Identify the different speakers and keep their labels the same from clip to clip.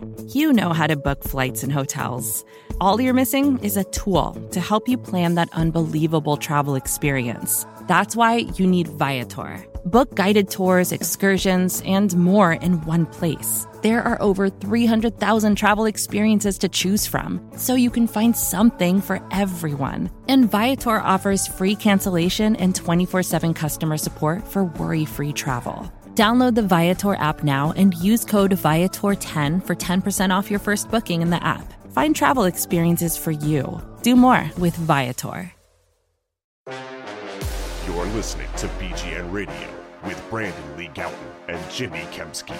Speaker 1: You know how to book flights and hotels. All you're missing is a tool to help you plan that unbelievable travel experience. That's why you need Viator. Book guided tours, excursions, and more in one place. There are over 300,000 travel experiences to choose from, so you can find something for everyone. And Viator offers free cancellation and 24/7 customer support for worry-free travel. Download the Viator app now and use code Viator10 for 10% off your first booking in the app. Find travel experiences for you. Do more with Viator.
Speaker 2: You're listening to BGN Radio with Brandon Lee Gowton and Jimmy Kempski.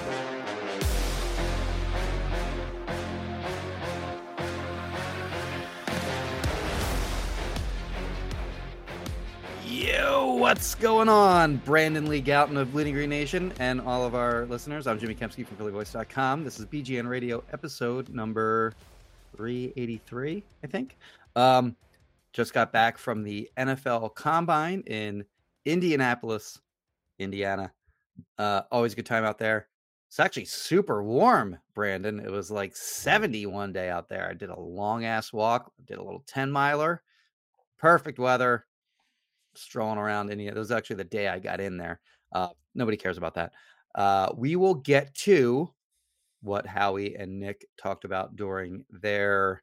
Speaker 3: Yo, what's going on? Brandon Lee Gowton of Bleeding Green Nation and all of our listeners. I'm Jimmy Kempski from PhillyVoice.com. This is BGN Radio episode number 383, I think. Just got back from the NFL Combine in Indianapolis, Indiana. Always a good time out there. It's actually super warm, Brandon. It was like 70 one day out there. I did a long-ass walk. Did a little 10-miler. Perfect weather. Strolling around Indiana. It was actually the day I got in there. Nobody cares about that. We will get to what Howie and Nick talked about during their,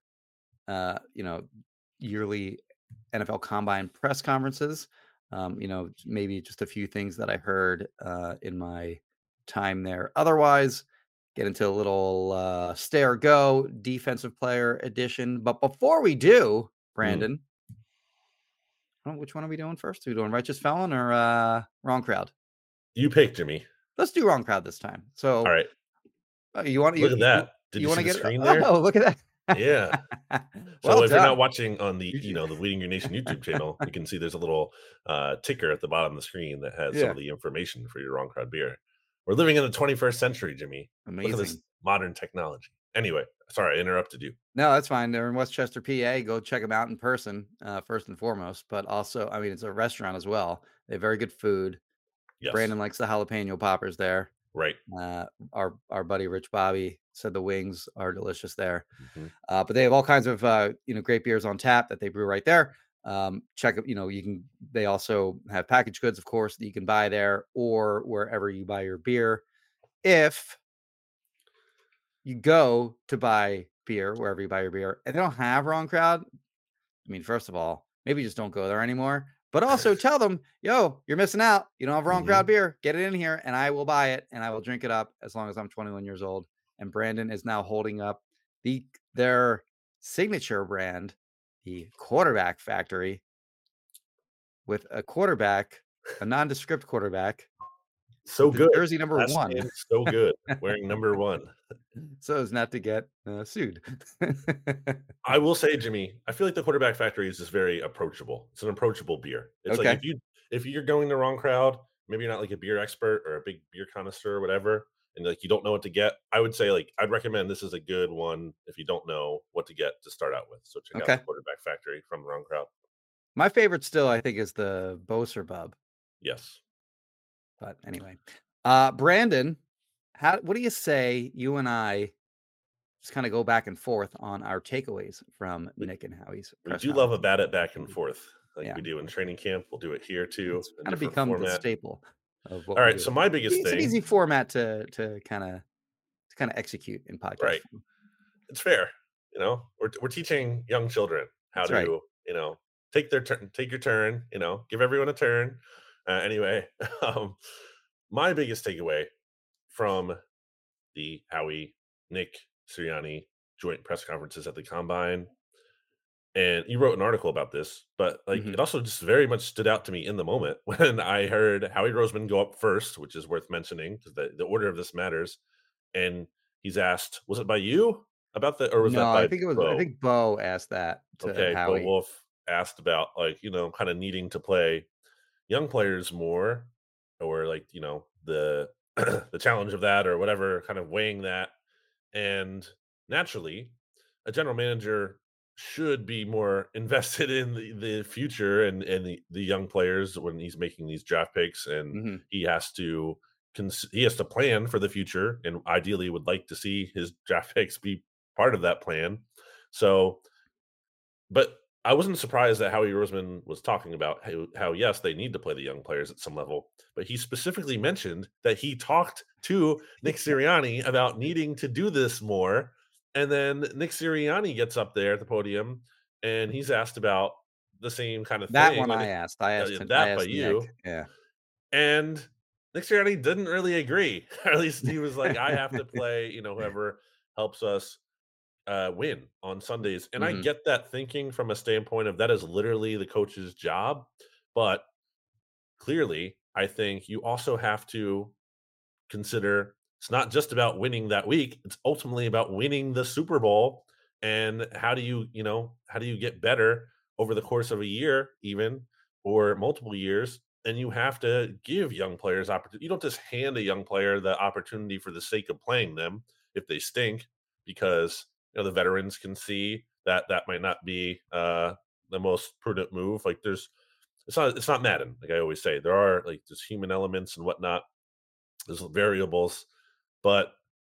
Speaker 3: yearly NFL Combine press conferences. Maybe just a few things that I heard in my time there. Otherwise, get into a little stare go defensive player edition. But before we do, Brandon, which one are we doing first? Are we doing Righteous Felon or Wrong Crowd?
Speaker 4: You pick, Jimmy.
Speaker 3: Let's do Wrong Crowd this time. So,
Speaker 4: all right.
Speaker 3: You want
Speaker 4: look at that? Did you want to get screen there?
Speaker 3: Oh, look at that!
Speaker 4: Yeah.
Speaker 3: Well
Speaker 4: if
Speaker 3: done.
Speaker 4: you're not watching on the the Bleeding Green Nation YouTube channel, you can see there's a little ticker at the bottom of the screen that has some of the information for your Wrong Crowd beer. We're living in the 21st century, Jimmy.
Speaker 3: Amazing.
Speaker 4: Look at this modern technology. Anyway, sorry, I interrupted you.
Speaker 3: No, that's fine. They're in Westchester, PA. Go check them out in person, first and foremost. But also, I mean, it's a restaurant as well. They have very good food.
Speaker 4: Yes.
Speaker 3: Brandon likes the jalapeno poppers there.
Speaker 4: Right.
Speaker 3: Our buddy Rich Bobby said the wings are delicious there.
Speaker 4: Mm-hmm.
Speaker 3: But they have all kinds of great beers on tap that they brew right there. Check it. They also have packaged goods, of course, that you can buy there or wherever you buy your beer. If you go to buy beer wherever you buy your beer and they don't have Wrong Crowd, I mean, first of all, maybe just don't go there anymore. But also tell them, yo, you're missing out. You don't have Wrong Crowd beer. Get it in here and I will buy it and I will drink it up as long as I'm 21 years old. And Brandon is now holding up their signature brand, the Quarterback Factory, with a quarterback, a nondescript quarterback.
Speaker 4: So good.
Speaker 3: Jersey number 1.
Speaker 4: So good. Wearing number 1.
Speaker 3: So as not to get sued.
Speaker 4: I will say, Jimmy, I feel like the Quarterback Factory is just very approachable. It's an approachable beer. It's
Speaker 3: okay.
Speaker 4: Like if you're going the Wrong Crowd, maybe you're not like a beer expert or a big beer connoisseur or whatever, and like you don't know what to get, I would say like I'd recommend this is a good one if you don't know what to get to start out with. So check out the Quarterback Factory from the Wrong Crowd.
Speaker 3: My favorite still, I think, is the Boser Bub.
Speaker 4: Yes.
Speaker 3: But anyway, Brandon, what do you say you and I just kind of go back and forth on our takeaways from Nick and Howie's press
Speaker 4: We do love a back and forth like we do in training camp. We'll do it here too.
Speaker 3: It's kind of become the staple of what
Speaker 4: all right, so my biggest thing.
Speaker 3: It's an easy format to kind of execute in podcast.
Speaker 4: Right. It's fair. We're teaching young children how to, take your turn, give everyone a turn. Anyway, my biggest takeaway from the Howie, Nick Sirianni joint press conferences at the Combine, and you wrote an article about this, but it also just very much stood out to me in the moment when I heard Howie Roseman go up first, which is worth mentioning because the order of this matters. And he's asked, was it by you about that, or was that by
Speaker 3: I think it was.
Speaker 4: Bo?
Speaker 3: I think Bo asked that. To Howie.
Speaker 4: Bo Wolf asked about kind of needing to play young players more, or the the challenge of that or whatever, kind of weighing that. And naturally, a general manager should be more invested in the future and the young players when he's making these draft picks, and he has to he has to plan for the future, and ideally would like to see his draft picks be part of that plan. So, but I wasn't surprised that Howie Roseman was talking about how yes, they need to play the young players at some level, but he specifically mentioned that he talked to Nick Sirianni about needing to do this more. And then Nick Sirianni gets up there at the podium and he's asked about the same kind of
Speaker 3: That
Speaker 4: thing.
Speaker 3: one
Speaker 4: And
Speaker 3: I asked. I asked him. I
Speaker 4: that by
Speaker 3: asked Nick.
Speaker 4: you.
Speaker 3: Yeah.
Speaker 4: And Nick Sirianni didn't really agree. Or at least he was like, I have to play, whoever helps us win on Sundays. And I
Speaker 3: Mhm.
Speaker 4: get that thinking from a standpoint of that is literally the coach's job. But clearly, I think you also have to consider it's not just about winning that week, it's ultimately about winning the Super Bowl. And how do how do you get better over the course of a year, even or multiple years? And you have to give young players opportunity. You don't just hand a young player the opportunity for the sake of playing them if they stink, because the veterans can see that that might not be the most prudent move. Like it's not Madden. Like I always say, there are like there's human elements and whatnot. There's variables, but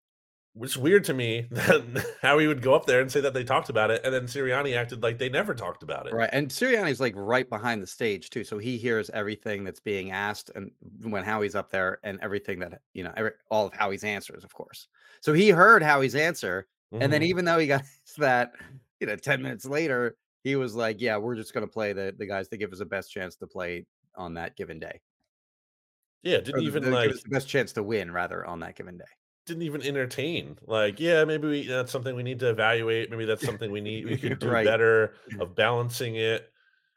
Speaker 4: it's weird to me that how he would go up there and say that they talked about it, and then Sirianni acted like they never talked about it.
Speaker 3: Right, and Sirianni's, like, right behind the stage too, so he hears everything that's being asked and when Howie's up there and everything that, all of Howie's answers, of course. So he heard Howie's answer, and then
Speaker 4: Mhm.
Speaker 3: even though he got that, 10 minutes later, he was like, "Yeah, we're just gonna play the guys that give us the best chance to play on that given day."
Speaker 4: Yeah,
Speaker 3: Or the give us the best chance to win rather on that given day.
Speaker 4: didn't even entertain. Like, yeah, maybe that's something we need to evaluate. Maybe that's something we could do
Speaker 3: Right.
Speaker 4: better of balancing it.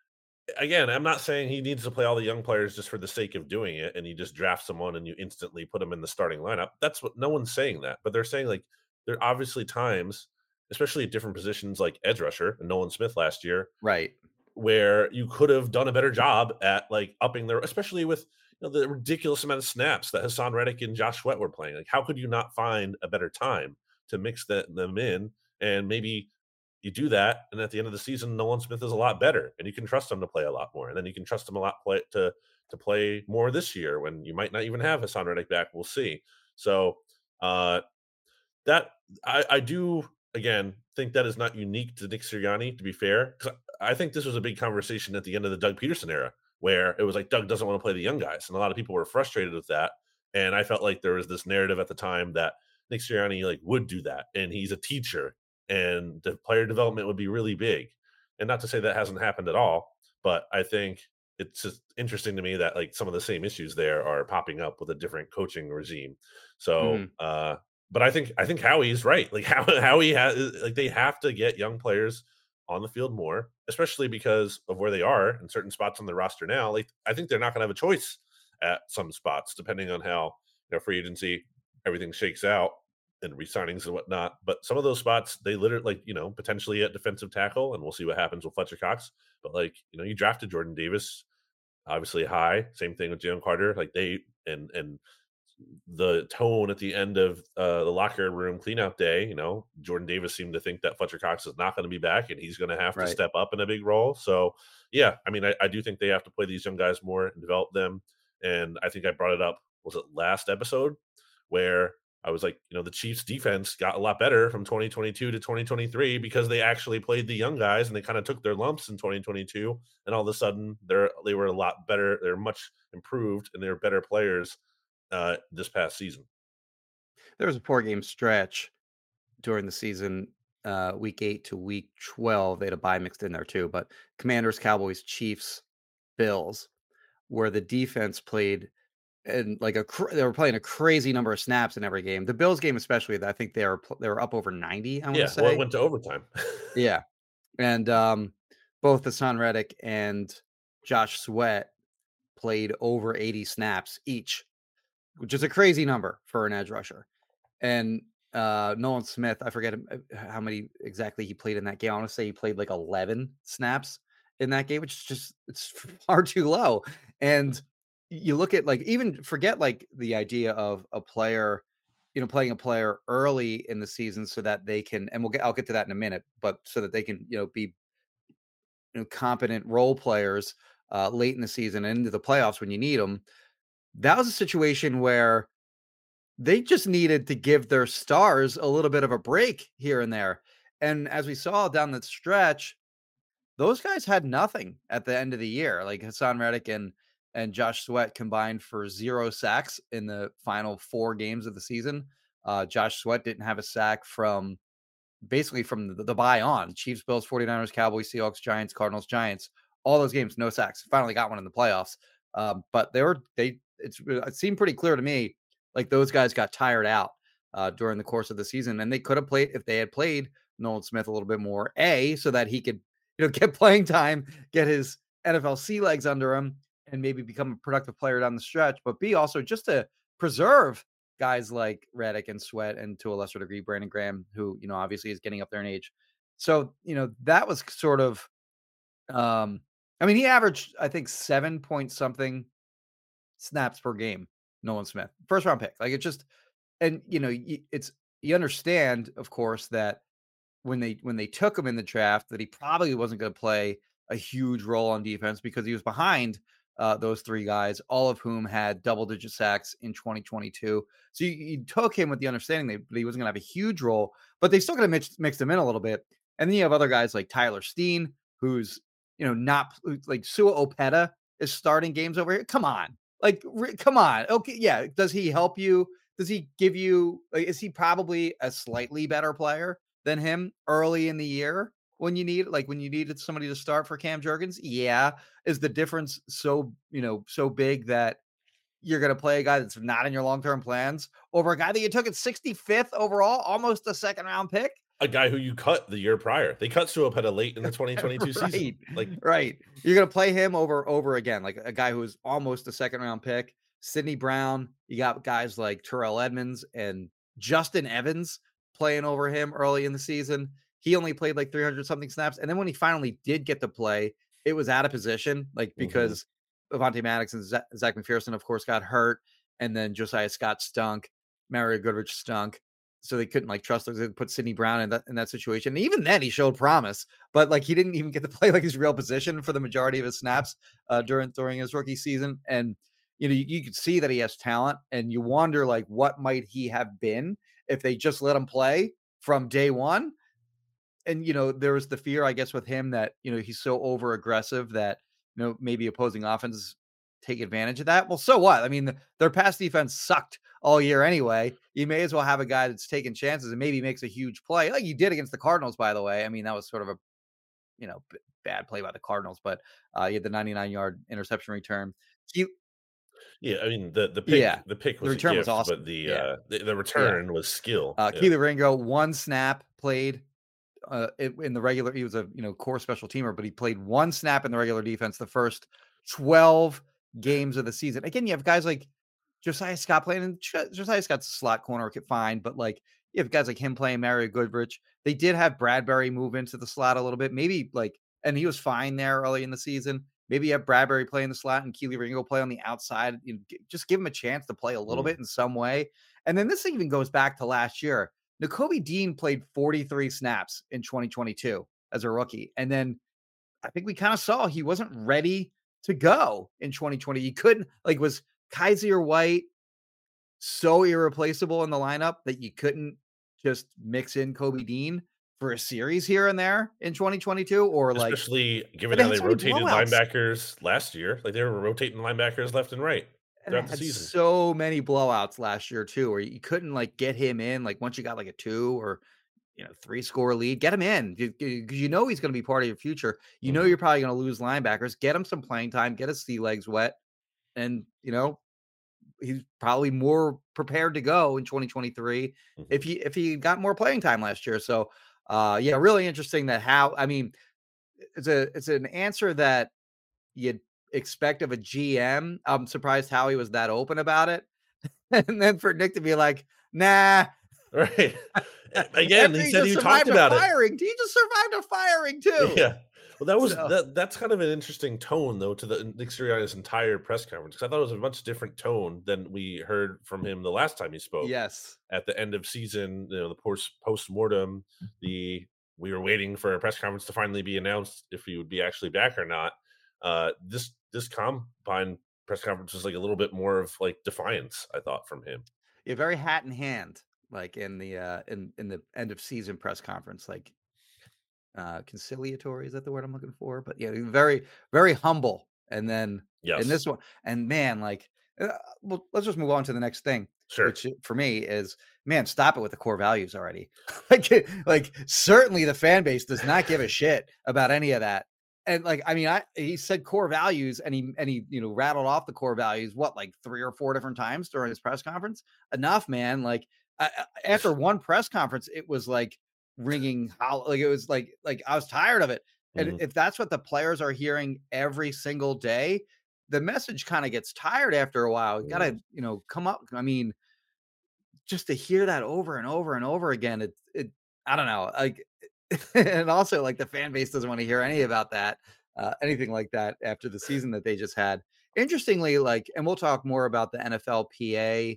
Speaker 4: Again, I'm not saying he needs to play all the young players just for the sake of doing it, and you just draft someone and you instantly put them in the starting lineup. That's what no one's saying that, but they're saying like there are obviously times, especially at different positions like edge rusher and Nolan Smith last year,
Speaker 3: Right.
Speaker 4: where you could have done a better job at like upping their, especially with the ridiculous amount of snaps that Hassan Reddick and Josh Sweat were playing. Like, how could you not find a better time to mix them in? And maybe you do that, and at the end of the season, Nolan Smith is a lot better, and you can trust him to play a lot more, and then you can trust him a lot to play more this year when you might not even have Hassan Reddick back. We'll see. So uh, that I do again think that is not unique to Nick Sirianni. To be fair, because I think this was a big conversation at the end of the Doug Peterson era, where it was like Doug doesn't want to play the young guys, and a lot of people were frustrated with that. And I felt like there was this narrative at the time that Nick Sirianni like would do that, and he's a teacher, and the player development would be really big. And not to say that hasn't happened at all, but I think it's just interesting to me that like some of the same issues there are popping up with a different coaching regime. So
Speaker 3: Mhm.
Speaker 4: but I think Howie's right. Like Howie has like they have to get young players on the field more, especially because of where they are in certain spots on the roster now. Like I think they're not going to have a choice at some spots, depending on how free agency everything shakes out and re-signings and whatnot. But some of those spots they literally like potentially at defensive tackle, and we'll see what happens with Fletcher Cox. But like you drafted Jordan Davis, obviously high. Same thing with Jalen Carter. Like they and the tone at the end of the locker room cleanout day, Jordan Davis seemed to think that Fletcher Cox is not going to be back and he's going to have to
Speaker 3: Right.
Speaker 4: step up in a big role. So, yeah, I mean, I do think they have to play these young guys more and develop them. And I think I brought it up, was it last episode, where I was like, the Chiefs defense got a lot better from 2022 to 2023 because they actually played the young guys and they kind of took their lumps in 2022. And all of a sudden, they were a lot better. They're much improved and they're better players this past season.
Speaker 3: There was a 4-game stretch during the season, week 8 to week 12. They had a bye mixed in there too, but Commanders, Cowboys, Chiefs, Bills, where the defense played and like they were playing a crazy number of snaps in every game. The Bills game especially, I think they were up over 90, I want to
Speaker 4: Yeah, well, it
Speaker 3: say.
Speaker 4: went to overtime.
Speaker 3: Yeah. And both Hassan Reddick and Josh Sweat played over 80 snaps each, which is a crazy number for an edge rusher. And Nolan Smith, I forget how many exactly he played in that game. I want to say he played like 11 snaps in that game, which is just it's far too low. And you look at like even forget like the idea of a player, playing a player early in the season so that they can, and I'll get to that in a minute, but so that they can be competent role players late in the season and into the playoffs when you need them. that was a situation where they just needed to give their stars a little bit of a break here and there. And as we saw down the stretch, those guys had nothing at the end of the year. Like Hassan Reddick and Josh Sweat combined for 0 sacks in the final 4 games of the season. Josh Sweat didn't have a sack from basically from the bye on. Chiefs, Bills, 49ers, Cowboys, Seahawks, Giants, Cardinals, Giants. All those games, no sacks. Finally got one in the playoffs. But it seemed pretty clear to me like those guys got tired out during the course of the season, and they could have played if they had played Nolan Smith a little bit more. So that he could get playing time, get his NFL sea legs under him, and maybe become a productive player down the stretch. But B, also just to preserve guys like Reddick and Sweat, and to a lesser degree, Brandon Graham, who, obviously is getting up there in age. So, that was sort of, he averaged, I think, 7 point something snaps per game, Nolan Smith, first round pick. Like it just, and, you understand, of course, that when they took him in the draft, that he probably wasn't going to play a huge role on defense because he was behind those 3 guys, all of whom had double-digit sacks in 2022. So you took him with the understanding that he wasn't going to have a huge role, but they still going to mix him in a little bit. And then you have other guys like Tyler Steen, who's not like Sua Opeta is starting games over here. Come on, come on. Okay, yeah. Does he help you? Does he give you? Like, is he probably a slightly better player than him early in the year when you needed somebody to start for Cam Jurgens? Yeah. Is the difference so big that you're going to play a guy that's not in your long-term plans over a guy that you took at 65th overall, almost a second round pick?
Speaker 4: A guy who you cut the year prior. They cut Suopeta late in the 2022 season.
Speaker 3: Right. You're going to play him over again, like a guy who was almost a second round pick. Sidney Brown. You got guys like Terrell Edmonds and Justin Evans playing over him early in the season. He only played like 300 something snaps. And then when he finally did get to play, it was out of position, because Avonte Maddox and Zach McPherson, of course, got hurt. And then Josiah Scott stunk. Mario Goodrich stunk. So they couldn't trust those. They put Sidney Brown in that situation. And even then he showed promise, but he didn't even get to play his real position for the majority of his snaps during his rookie season. And, you could see that he has talent, and you wonder what might he have been if they just let him play from day one. And, there was the fear, I guess, with him that, he's so over aggressive that, maybe opposing offenses take advantage of that. Well, so what? Their pass defense sucked all year anyway. You may as well have a guy that's taking chances and maybe makes a huge play like you did against the Cardinals, by the way. That was sort of a, bad play by the Cardinals, but you had the 99-yard interception return.
Speaker 4: Yeah, the pick was
Speaker 3: the return
Speaker 4: a gift,
Speaker 3: was awesome.
Speaker 4: But the return was skill.
Speaker 3: Kelee Ringo, 1 snap played in the regular. He was a core special teamer, but he played 1 snap in the regular defense the first 12 games of the season. Again, you have guys like Josiah Scott playing, and Josiah Scott's a slot corner, fine, but you have guys like him playing, Mario Goodrich. They did have Bradbury move into the slot a little bit, maybe and he was fine there early in the season. Maybe you have Bradbury play in the slot and Kelee Ringo play on the outside. Just give him a chance to play a little bit in some way. And then this even goes back to last year. Nakobe Dean played 43 snaps in 2022 as a rookie. And then I think we kind of saw he wasn't ready to go in 2020. He couldn't, was Kaiser White so irreplaceable in the lineup that you couldn't just mix in Kobe Dean for a series here and there in 2022, or
Speaker 4: especially given how they rotated linebackers last year. They were rotating linebackers left and right throughout the season.
Speaker 3: So many blowouts last year too, where you couldn't get him in. Once you got a 2 or 3 score lead, get him in because he's going to be part of your future. You're probably going to lose linebackers. Get him some playing time. Get his sea legs wet, and he's probably more prepared to go in 2023 if he got more playing time last year. So really interesting that it's an answer that you'd expect of a GM. I'm surprised Howie was that open about it. And then for Nick to be like, nah.
Speaker 4: Right. Again, he said he talked about
Speaker 3: it. He just survived a firing too.
Speaker 4: Yeah. Well, that was that's kind of an interesting tone, though, to the Nick Sirianni's entire press conference, because I thought it was a much different tone than we heard from him the last time he spoke.
Speaker 3: Yes,
Speaker 4: at the end of season, the post-mortem, we were waiting for a press conference to finally be announced if he would be actually back or not. This combine press conference was like a little bit more of like defiance, I thought, from him.
Speaker 3: Yeah, very hat in hand, like in the end of season press conference, like conciliatory, is that the word I'm looking for? But yeah, very, very humble. And then in
Speaker 4: Yes.
Speaker 3: this one, and man, like, well, let's just move on to the next thing,
Speaker 4: Sure.
Speaker 3: which for me is, man, stop it with the core values already. Like certainly the fan base does not give a shit about any of that. And like, I mean, he said core values, and he rattled off the core values, what, like 3 or 4 different times during his press conference. Enough, man. Like after one press conference, it was like ringing hollow. Like it was like I was tired of it. And
Speaker 4: Mhm.
Speaker 3: if that's what the players are hearing every single day, the message kind of gets tired after a while. You
Speaker 4: Mhm.
Speaker 3: gotta, come up. I mean, just to hear that over and over and over again, it I don't know. Like and also like the fan base doesn't want to hear anything like that after the season that they just had. Interestingly, like, and we'll talk more about the NFLPA,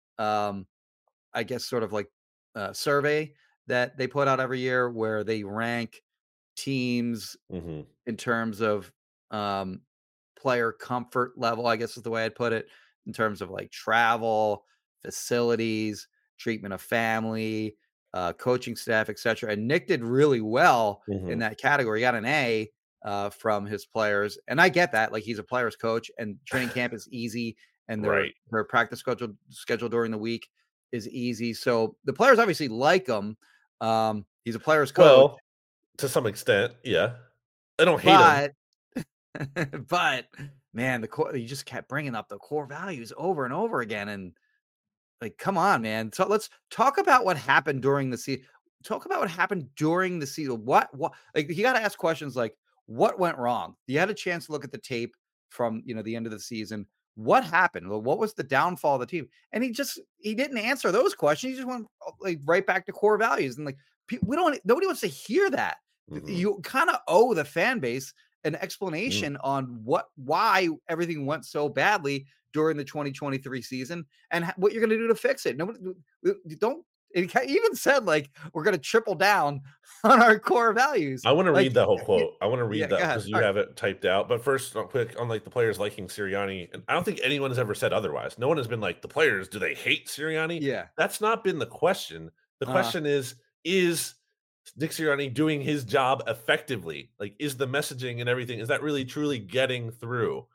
Speaker 3: I guess sort of like survey that they put out every year where they rank teams
Speaker 4: Mhm.
Speaker 3: in terms of um, player comfort level, I guess is the way I'd put it, in terms of like travel, facilities, treatment of family, coaching staff, etc. And Nick did really well in
Speaker 4: Mhm.
Speaker 3: that category. He got an A from his players, and I get that. Like he's a player's coach, and training camp is easy, and their
Speaker 4: Right.
Speaker 3: their practice schedule during the week is easy. So the players obviously like him. He's a player's coach,
Speaker 4: Well, to some extent, yeah. I don't hate him.
Speaker 3: but but man, the core, you just kept bringing up the core values over and over again, and like, come on, man. So let's talk about what happened during the season. Talk about what happened during the season. What like you got to ask questions like what went wrong? You had a chance to look at the tape from the end of the season. What happened? What was the downfall of the team? And he didn't answer those questions. He just went like right back to core values, and like nobody wants to hear that.
Speaker 4: Mhm.
Speaker 3: You kind of owe the fan base an
Speaker 4: Mm.
Speaker 3: explanation on why everything went so badly during the 2023 season, and what you're going to do to fix it. Nobody don't. It even said like we're going to triple down on our core values.
Speaker 4: I wanna read
Speaker 3: Like,
Speaker 4: that whole quote. I wanna read
Speaker 3: yeah, go
Speaker 4: that
Speaker 3: ahead.
Speaker 4: because you
Speaker 3: All right.
Speaker 4: have it typed out. But first, real quick, on, like, the players liking Sirianni, and I don't think anyone has ever said otherwise. No one has been like, "The players, do they hate Sirianni?"
Speaker 3: Yeah.
Speaker 4: That's not been the question. The
Speaker 3: Uh,
Speaker 4: question is Nick Sirianni doing his job effectively? Like, is the messaging and everything, is that really truly getting through?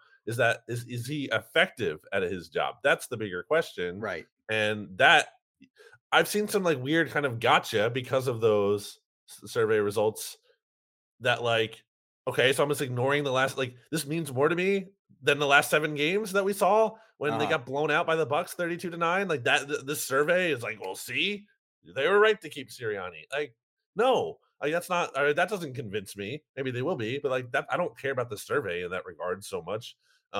Speaker 4: Is he effective at his job? That's the bigger question,
Speaker 3: right.
Speaker 4: and that I've seen some, like, weird kind of gotcha because of those survey results that, like, okay, so I'm just ignoring the last, like, this means more to me than the last 7 games that we saw when they
Speaker 3: Uh,
Speaker 4: got blown out by the Bucks 32-9, like, that this survey is like, "Well, see? They were right to keep Sirianni." Like, no, like, that's not that doesn't convince me. Maybe they will be, but, like, that I don't care about the survey in that regard so much.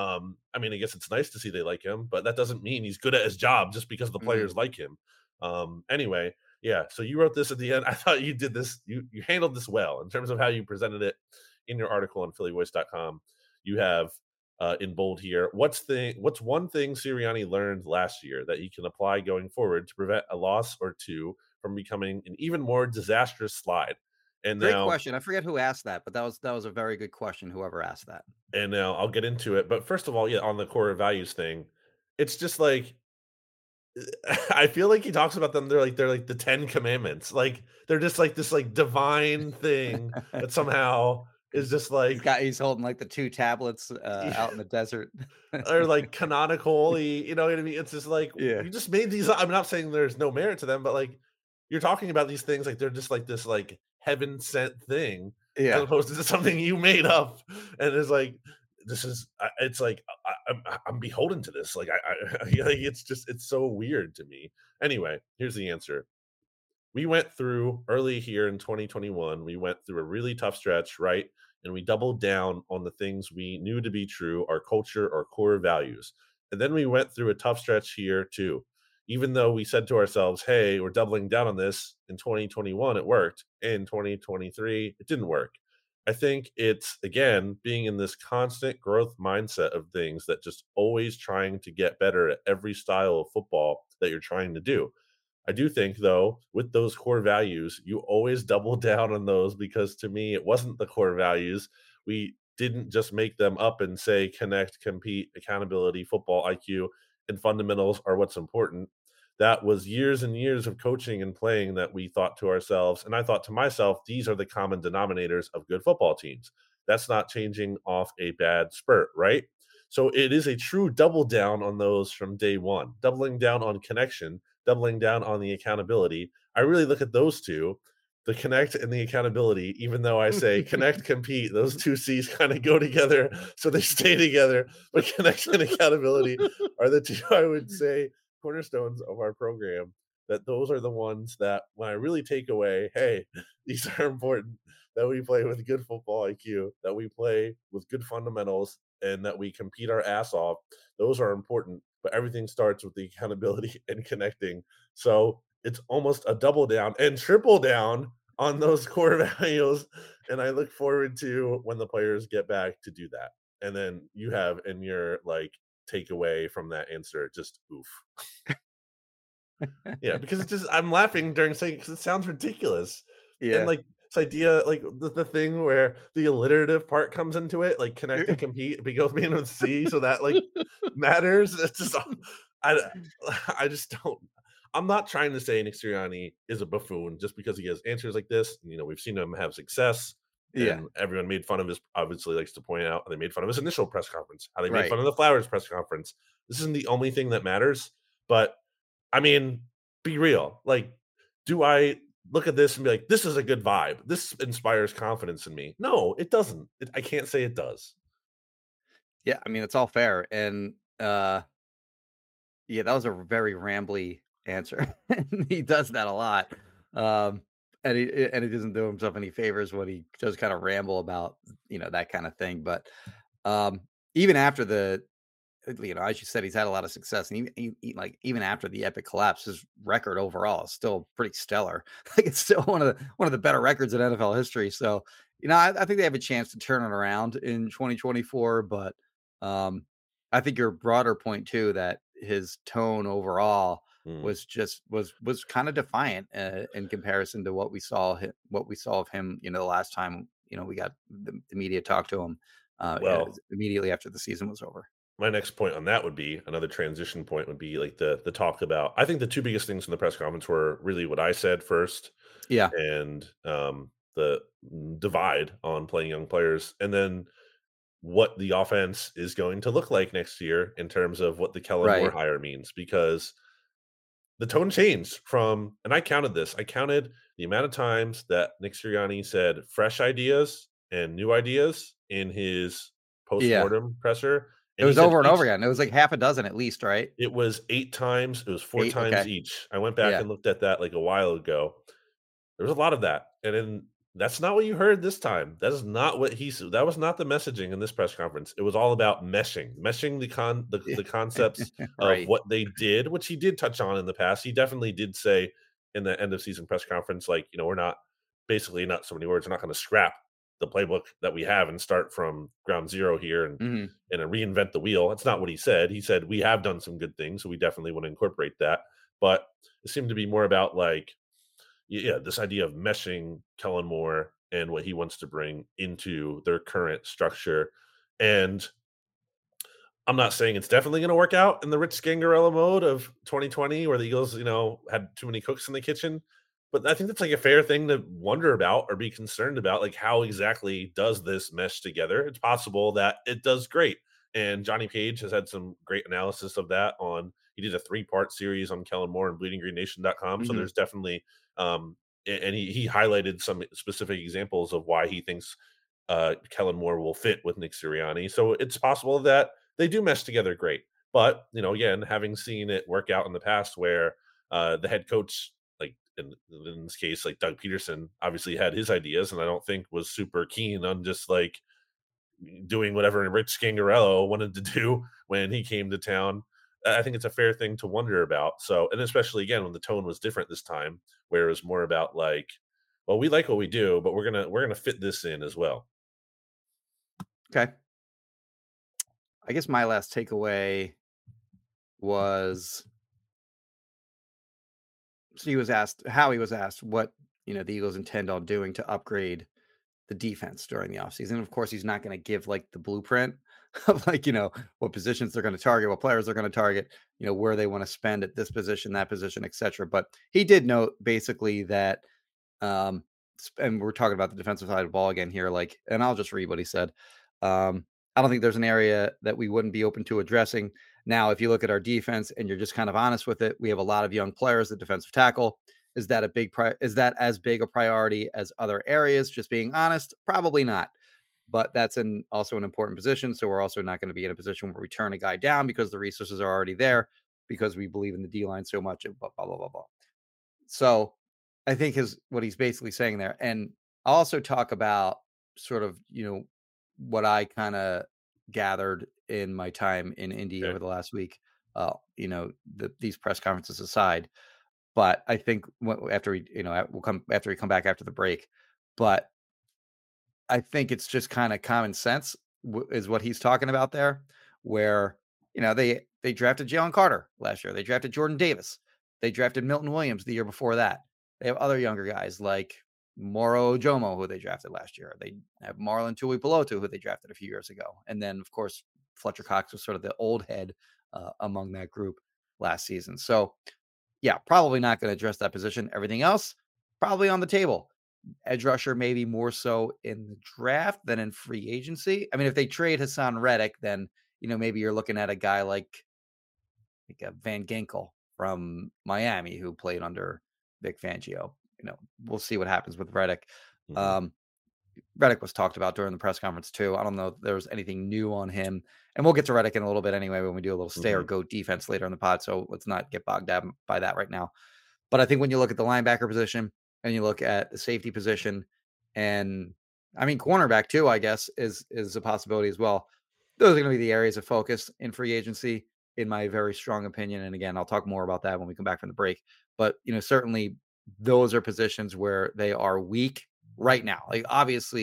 Speaker 4: I mean, I guess it's nice to see they like him, but that doesn't mean he's good at his job just because the
Speaker 3: mm,
Speaker 4: players like him. Anyway, yeah, so you wrote this at the end. I thought you did this, you handled this well in terms of how you presented it in your article on phillyvoice.com. You have in bold here, what's one thing Sirianni learned last year that he can apply going forward to prevent a loss or two from becoming an even more disastrous slide. And
Speaker 3: great
Speaker 4: now
Speaker 3: question. I forget who asked that, but that was a very good question. Whoever asked that.
Speaker 4: and now I'll get into it. But first of all, yeah, on the core values thing, it's just like I feel like he talks about them, they're like the 10 commandments. Like, they're just like this, like, divine thing that somehow is just like
Speaker 3: He's holding like the 2 tablets out in the desert.
Speaker 4: or like canonical, you know what I mean? It's just like,
Speaker 3: Yeah.
Speaker 4: you just made these, I'm not saying there's no merit to them, but, like, you're talking about these things like they're just like this, like, heaven sent thing as
Speaker 3: Yeah.
Speaker 4: opposed to something you made up, and it's like, this is it's like, I'm beholden to this, like, like, it's just it's so weird to me. Anyway, here's the answer. We went through early here in 2021, we went through a really tough stretch, right? And we doubled down on the things we knew to be true, our culture, our core values. And then we went through a tough stretch here too. Even though we said to ourselves, hey, we're doubling down on this in 2021, it worked. In 2023, it didn't work. I think it's, again, being in this constant growth mindset of things that just always trying to get better at every style of football that you're trying to do. I do think, though, with those core values, you always double down on those because to me, it wasn't the core values. We didn't just make them up and say connect, compete, accountability, football IQ, and fundamentals are what's important. That was years and years of coaching and playing that we thought to ourselves. And I thought to myself, these are the common denominators of good football teams. That's not changing off a bad spurt, right? So it is a true double down on those from day one, doubling down on connection, doubling down on the accountability. I really look at those two, the connect and the accountability, even though I say connect, compete, those two C's kind of go together. So they stay together. But connection and accountability are the two, I would say, cornerstones of our program. That those are the ones that when I really take away, hey, these are important, that we play with good football IQ, that we play with good fundamentals, and that we compete our ass off. Those are important, but everything starts with the accountability and connecting. So it's almost a double down and triple down on those core values. And I look forward to when the players get back to do that. And then you have in your like takeaway from that answer, just oof. Yeah, because it's just I'm laughing during saying because it sounds ridiculous. And
Speaker 3: Yeah.
Speaker 4: like this idea, like the thing where the alliterative part comes into it, like connect and compete, it goes being with C, so that like matters. It's just I I just don't. I'm not trying to say Nick Sirianni is a buffoon just because he has answers like this. You know, we've seen him have success,
Speaker 3: Yeah.
Speaker 4: and everyone made fun of his. Obviously, likes to point out, and they made fun of his initial press conference. How they made
Speaker 3: Right.
Speaker 4: fun of the Flowers press conference. This isn't the only thing that matters, but I mean, be real. Like, do I look at this and be like, "This is a good vibe. This inspires confidence in me." No, it doesn't. I can't say it does.
Speaker 3: Yeah, I mean, it's all fair, and, yeah, that was a very rambly answer. He does that a lot, um, and he doesn't do himself any favors when he does kinda ramble about, that kinda thing, but, um, even after as you said, he's had a lot of success, and like, even after the epic collapse, his record overall is still pretty stellar. Like, it's still one of the better records in NFL history, so, I think they have a chance to turn it around in 2024, but, um, I think your broader point too, that his tone overall
Speaker 4: Mm.
Speaker 3: was kinda defiant, in comparison to what we saw of him, the last time, we got the media talk to him,
Speaker 4: Well,
Speaker 3: immediately after the season was over.
Speaker 4: my next point on that would be another transition point would be like the talk about. I think the two biggest things in the press conference were really what I said first,
Speaker 3: Yeah,
Speaker 4: and the divide on playing young players, and then what the offense is going to look like next year in terms of what the Kellen Moore
Speaker 3: right.
Speaker 4: hire means. Because the tone changed from, and I counted this. I counted the amount of times that Nick Sirianni said fresh ideas and new ideas in his
Speaker 3: Yeah.
Speaker 4: postmortem presser,
Speaker 3: It
Speaker 4: and he
Speaker 3: was
Speaker 4: said
Speaker 3: over and over
Speaker 4: each.
Speaker 3: again. It was like half a dozen at least, right?
Speaker 4: It was 8 times. It was 4
Speaker 3: 8,
Speaker 4: times
Speaker 3: okay.
Speaker 4: each. I went back
Speaker 3: Yeah.
Speaker 4: and looked at that like a while ago. There was a lot of that, and then that's not what you heard this time. That is not what he said. That was not the messaging in this press conference. It was all about meshing the concepts of
Speaker 3: Right.
Speaker 4: what they did, which he did touch on in the past. He definitely did say in the end of season press conference, like, we're not basically not so many words. We're not going to scrap the playbook that we have and start from ground zero here
Speaker 3: Mhm.
Speaker 4: and reinvent the wheel. That's not what he said. He said we have done some good things, so we definitely want to incorporate that. But it seemed to be more about like yeah, this idea of meshing Kellen Moore and what he wants to bring into their current structure. And I'm not saying it's definitely going to work out in the Rich Scangarello mode of 2020, where the Eagles, had too many cooks in the kitchen. But I think that's like a fair thing to wonder about or be concerned about. Like, how exactly does this mesh together? It's possible that it does great. And Johnny Page has had some great analysis of that on, he did a 3-part series on Kellen Moore and bleedinggreennation.com. So
Speaker 3: Mhm.
Speaker 4: there's definitely, and he highlighted some specific examples of why he thinks Kellen Moore will fit with Nick Sirianni. So it's possible that they do mesh together great. But, again, having seen it work out in the past where the head coach, like in this case, like Doug Peterson, obviously had his ideas and I don't think was super keen on just like doing whatever Rich Scangarello wanted to do when he came to town. I think it's a fair thing to wonder about. So, and especially again, when the tone was different this time, where it was more about like, well, we like what we do, but we're gonna fit this in as well.
Speaker 3: Okay. I guess my last takeaway was, so he was asked what, the Eagles intend on doing to upgrade the defense during the offseason. Of course, he's not going to give like the blueprint of like, what positions they're going to target, what players they're going to target, where they want to spend at this position, that position, etc. But he did note basically that, and we're talking about the defensive side of the ball again here, like, and I'll just read what he said. I don't think there's an area that we wouldn't be open to addressing. Now, if you look at our defense and you're just kind of honest with it, we have a lot of young players at defensive tackle. Is that as big a priority as other areas? Just being honest, probably not. But that's also an important position. So we're also not going to be in a position where we turn a guy down because the resources are already there because we believe in the D-line so much, and blah, blah, blah, blah, blah. So I think what he's basically saying there. And I'll also talk about sort of, what I kind of gathered in my time in Indy over the last week, these press conferences aside. But I think after we'll come back after the break. But I think it's just kind of common sense is what he's talking about there, where, they drafted Jalen Carter last year. They drafted Jordan Davis. They drafted Milton Williams the year before that. They have other younger guys like Moro Ojomo, who they drafted last year. They have Marlon Tuipulotu, who they drafted a few years ago. And then, of course, Fletcher Cox was sort of the old head among that group last season. So, yeah, probably not going to address that position. Everything else, probably on the table. Edge rusher, maybe more so in the draft than in free agency. I mean, if they trade Hassan Reddick, then, maybe you're looking at a guy like a Van Ginkel from Miami who played under Vic Fangio. We'll see what happens with Reddick. Mm-hmm. Reddick was talked about during the press conference too. I don't know if there was anything new on him, and we'll get to Reddick in a little bit anyway when we do a little stay or go defense later in the pod. So let's not get bogged down by that right now. But I think when you look at the linebacker position and you look at the safety position, and I mean cornerback too, I guess is a possibility as well. Those are going to be the areas of focus in free agency, in my very strong opinion. And again, I'll talk more about that when we come back from the break. But certainly those are positions where they are weak right now. Like obvious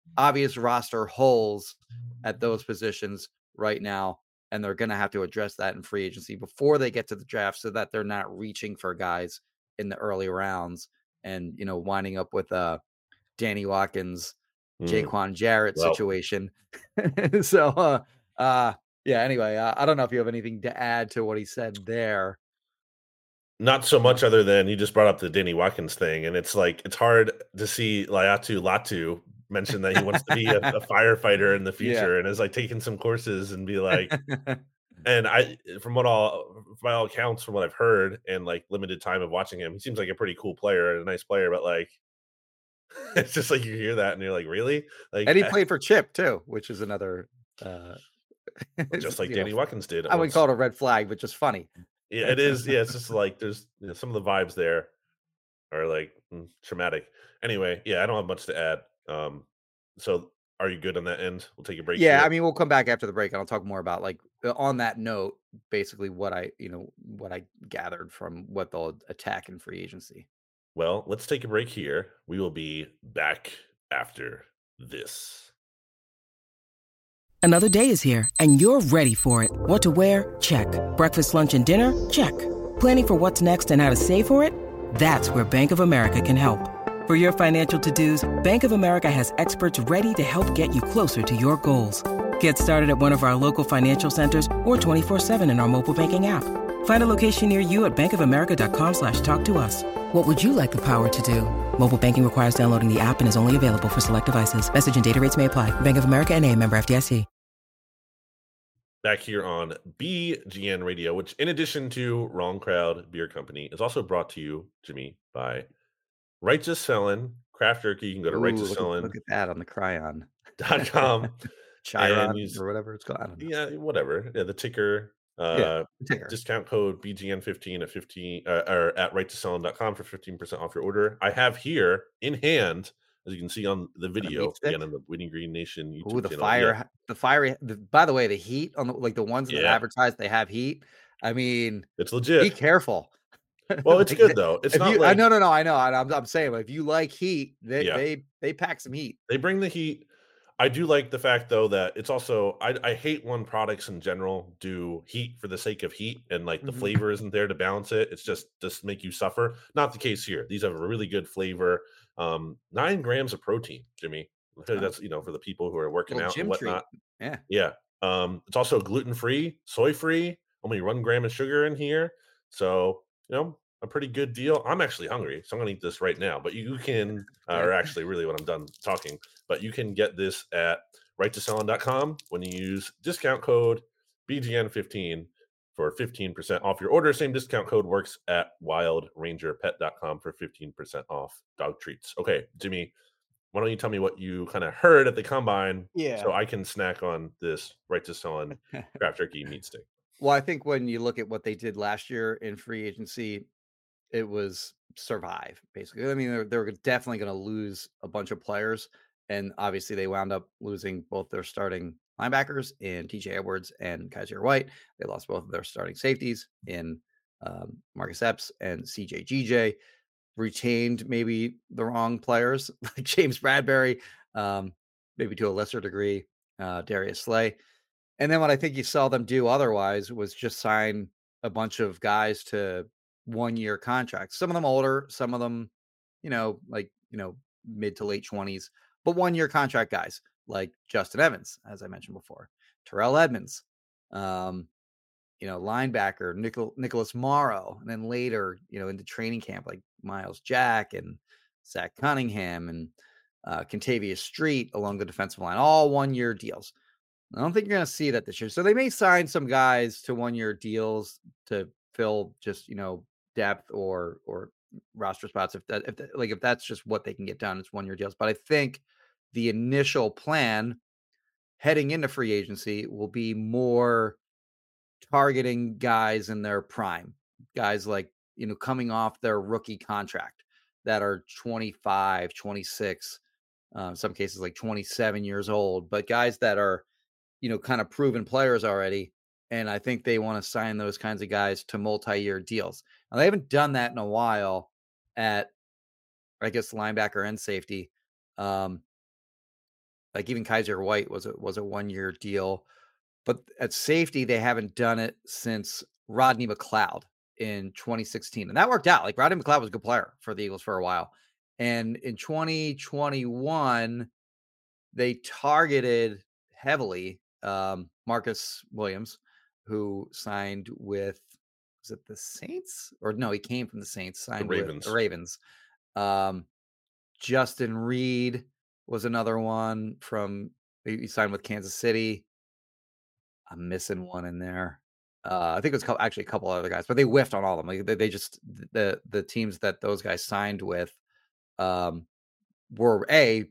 Speaker 3: roster holes at those positions right now. And they're going to have to address that in free agency before they get to the draft so that they're not reaching for guys in the early rounds and, winding up with Danny Watkins, Jaquan Jarrett situation. So, yeah, anyway, I don't know if you have anything to add to what he said there.
Speaker 4: Not so much other than you just brought up the Danny Watkins thing. And it's like, it's hard to see Latu mention that he wants to be a firefighter in the future and is like taking some courses and be like, and by all accounts, from what I've heard and like limited time of watching him, he seems like a pretty cool player and a nice player, but like, it's just like you hear that and you're like, really? Like,
Speaker 3: and he played for Chip too, which is another,
Speaker 4: just like Danny Watkins did.
Speaker 3: I wouldn't call it a red flag, but just funny.
Speaker 4: Yeah, it is. Yeah, it's just like there's some of the vibes there are like traumatic. Anyway, yeah, I don't have much to add. So are you good on that end? We'll take a break.
Speaker 3: Yeah, here. I mean, we'll come back after the break and I'll talk more about like on that note, basically what I gathered from what they'll attack in free agency.
Speaker 4: Well, let's take a break here. We will be back after this.
Speaker 5: Another day is here, and you're ready for it. What to wear? Check. Breakfast, lunch, and dinner? Check. Planning for what's next and how to save for it? That's where Bank of America can help. For your financial to-dos, Bank of America has experts ready to help get you closer to your goals. Get started at one of our local financial centers or 24/7 in our mobile banking app. Find a location near you at bankofamerica.com/talktous. What would you like the power to do? Mobile banking requires downloading the app and is only available for select devices. Message and data rates may apply. Bank of America N.A., member FDIC.
Speaker 4: Back here on BGN Radio, which in addition to Wrong Crowd Beer Company is also brought to you, Jimmy, by Righteous Felon Craft Jerky. You can go to Righteous Felon.
Speaker 3: Look at that on the
Speaker 4: Cryon.com.
Speaker 3: Chiron or whatever it's called. I don't know.
Speaker 4: Yeah, whatever. Yeah, the ticker. Discount code BGN15 at 15 or at righteousfelon.com for 15% off your order. I have here in hand, as you can see on the video, again on the Winning Green Nation YouTube channel.
Speaker 3: The fire. By the way, the heat on the ones that advertise they have heat. I mean,
Speaker 4: it's legit.
Speaker 3: Be careful.
Speaker 4: Well, it's good though. It's not like
Speaker 3: no. I know. I'm saying, if you like heat, they pack some heat.
Speaker 4: They bring the heat. I do like the fact though that it's also I hate when products in general do heat for the sake of heat and like the flavor isn't there to balance it. It's just make you suffer. Not the case here. These have a really good flavor. 9 grams of protein, Jimmy. That's, for the people who are working out and
Speaker 3: Treat.
Speaker 4: whatnot.
Speaker 3: Yeah.
Speaker 4: Yeah. It's also gluten-free, soy-free, only 1 gram of sugar in here. So, a pretty good deal. I'm actually hungry, so I'm gonna eat this right now. But you can, or actually, really, when I'm done talking, but you can get this at righttosellin.com when you use discount code BGN15 for 15% off your order. Same discount code works at wildrangerpet.com for 15% off dog treats. Okay, Jimmy, why don't you tell me what you kind of heard at the combine so I can snack on this Right to Sellin craft jerky meat stick?
Speaker 3: Well, I think when you look at what they did last year in free agency, it was survive, basically. I mean, they're definitely going to lose a bunch of players. And obviously, they wound up losing both their starting linebackers in TJ Edwards and Kaiser White. They lost both of their starting safeties in Marcus Epps and CJ GJ. Retained maybe the wrong players like James Bradbury, maybe to a lesser degree, Darius Slay. And then what I think you saw them do otherwise was just sign a bunch of guys to 1-year contracts. Some of them older, some of them, mid to late 20s, but 1-year contract guys like Justin Evans, as I mentioned before, Terrell Edmonds, linebacker Nicholas Morrow, and then later, into training camp like Miles Jack and Zach Cunningham and Contavious Street along the defensive line, all 1-year deals. I don't think you're going to see that this year. So they may sign some guys to 1-year deals to fill just, depth or roster spots. If that's just what they can get done, it's 1-year deals. But I think the initial plan heading into free agency will be more targeting guys in their prime, guys like, coming off their rookie contract that are 25, 26, some cases like 27 years old, but guys that are, kind of proven players already. And I think they want to sign those kinds of guys to multi-year deals. Now, they haven't done that in a while at, I guess, linebacker and safety. Like even Kaiser White was a 1-year deal, but at safety, they haven't done it since Rodney McLeod in 2016. And that worked out. Like Rodney McLeod was a good player for the Eagles for a while. And in 2021, they targeted heavily Marcus Williams, who signed with, was it the Saints? Or no, he came from the Saints, signed with the Ravens. Justin Reed was another one he signed with Kansas City. I'm missing one in there. I think it was actually a couple other guys, but they whiffed on all of them. Like they just, the teams that those guys signed with were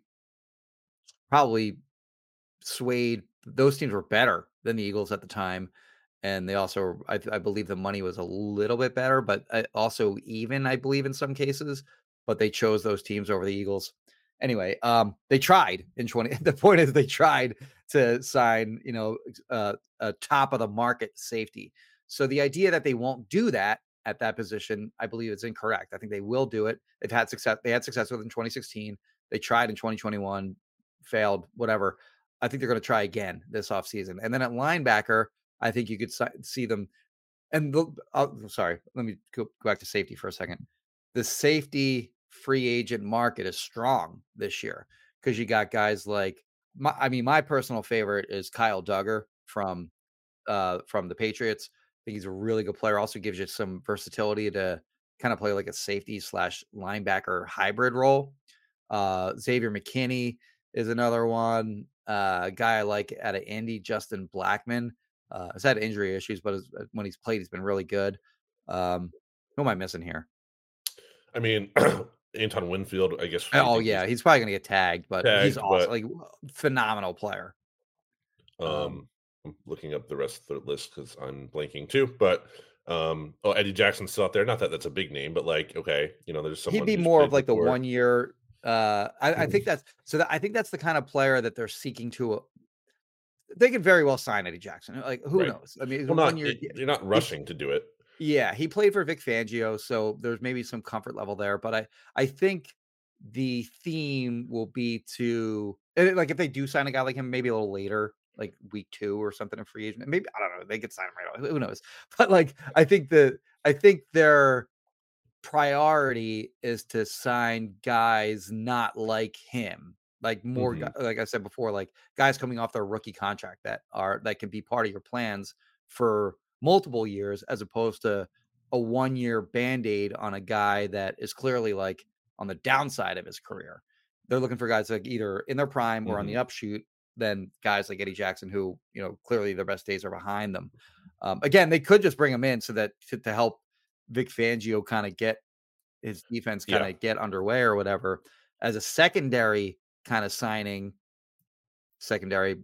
Speaker 3: probably swayed. Those teams were better than the Eagles at the time. And they also, I believe the money was a little bit better, but also even, I believe in some cases, but they chose those teams over the Eagles. Anyway, they tried in 20. The point is they tried to sign, a top of the market safety. So the idea that they won't do that at that position, I believe is incorrect. I think they will do it. They've had success. They had success with it in 2016. They tried in 2021, failed, whatever. I think they're going to try again this offseason. And then at linebacker, I think you could see them. And sorry, let me go back to safety for a second. The safety free agent market is strong this year because you got guys like, my personal favorite is Kyle Duggar from the Patriots. I think he's a really good player. Also gives you some versatility to kind of play like a safety / linebacker hybrid role. Xavier McKinney is another one. A guy I like out of Indy, Justin Blackman. Has had injury issues, but when he's played, he's been really good. Who am I missing here?
Speaker 4: I mean, Anton Winfield, I guess.
Speaker 3: Oh yeah, he's probably gonna get tagged, but he's awesome, like phenomenal player.
Speaker 4: I'm looking up the rest of the list because I'm blanking too. But Eddie Jackson's still out there. Not that that's a big name, but like, okay, there's someone.
Speaker 3: He'd be more of like the 1-year. I think that's I think that's the kind of player that they're seeking to. They could very well sign Eddie Jackson. Like, who knows? I mean,
Speaker 4: you're not rushing to do it.
Speaker 3: Yeah, he played for Vic Fangio, so there's maybe some comfort level there. But I think the theme will be to, like, if they do sign a guy like him, maybe a little later, like week 2 or something in free agent. Maybe, I don't know, they could sign him right away. Who knows? But like, I think their priority is to sign guys not like him. like more,
Speaker 4: Mhm.
Speaker 3: like I said before, like guys coming off their rookie contract that can be part of your plans for multiple years, as opposed to a 1-year band-aid on a guy that is clearly like on the downside of his career. They're looking for guys like either in their prime or on the
Speaker 4: Mhm.
Speaker 3: upshoot than guys like Eddie Jackson, who, clearly their best days are behind them. Again, they could just bring him in so that to help Vic Fangio kind of get his defense kind
Speaker 4: Yeah.
Speaker 3: of get underway or whatever as a secondary kind of signing. Secondary,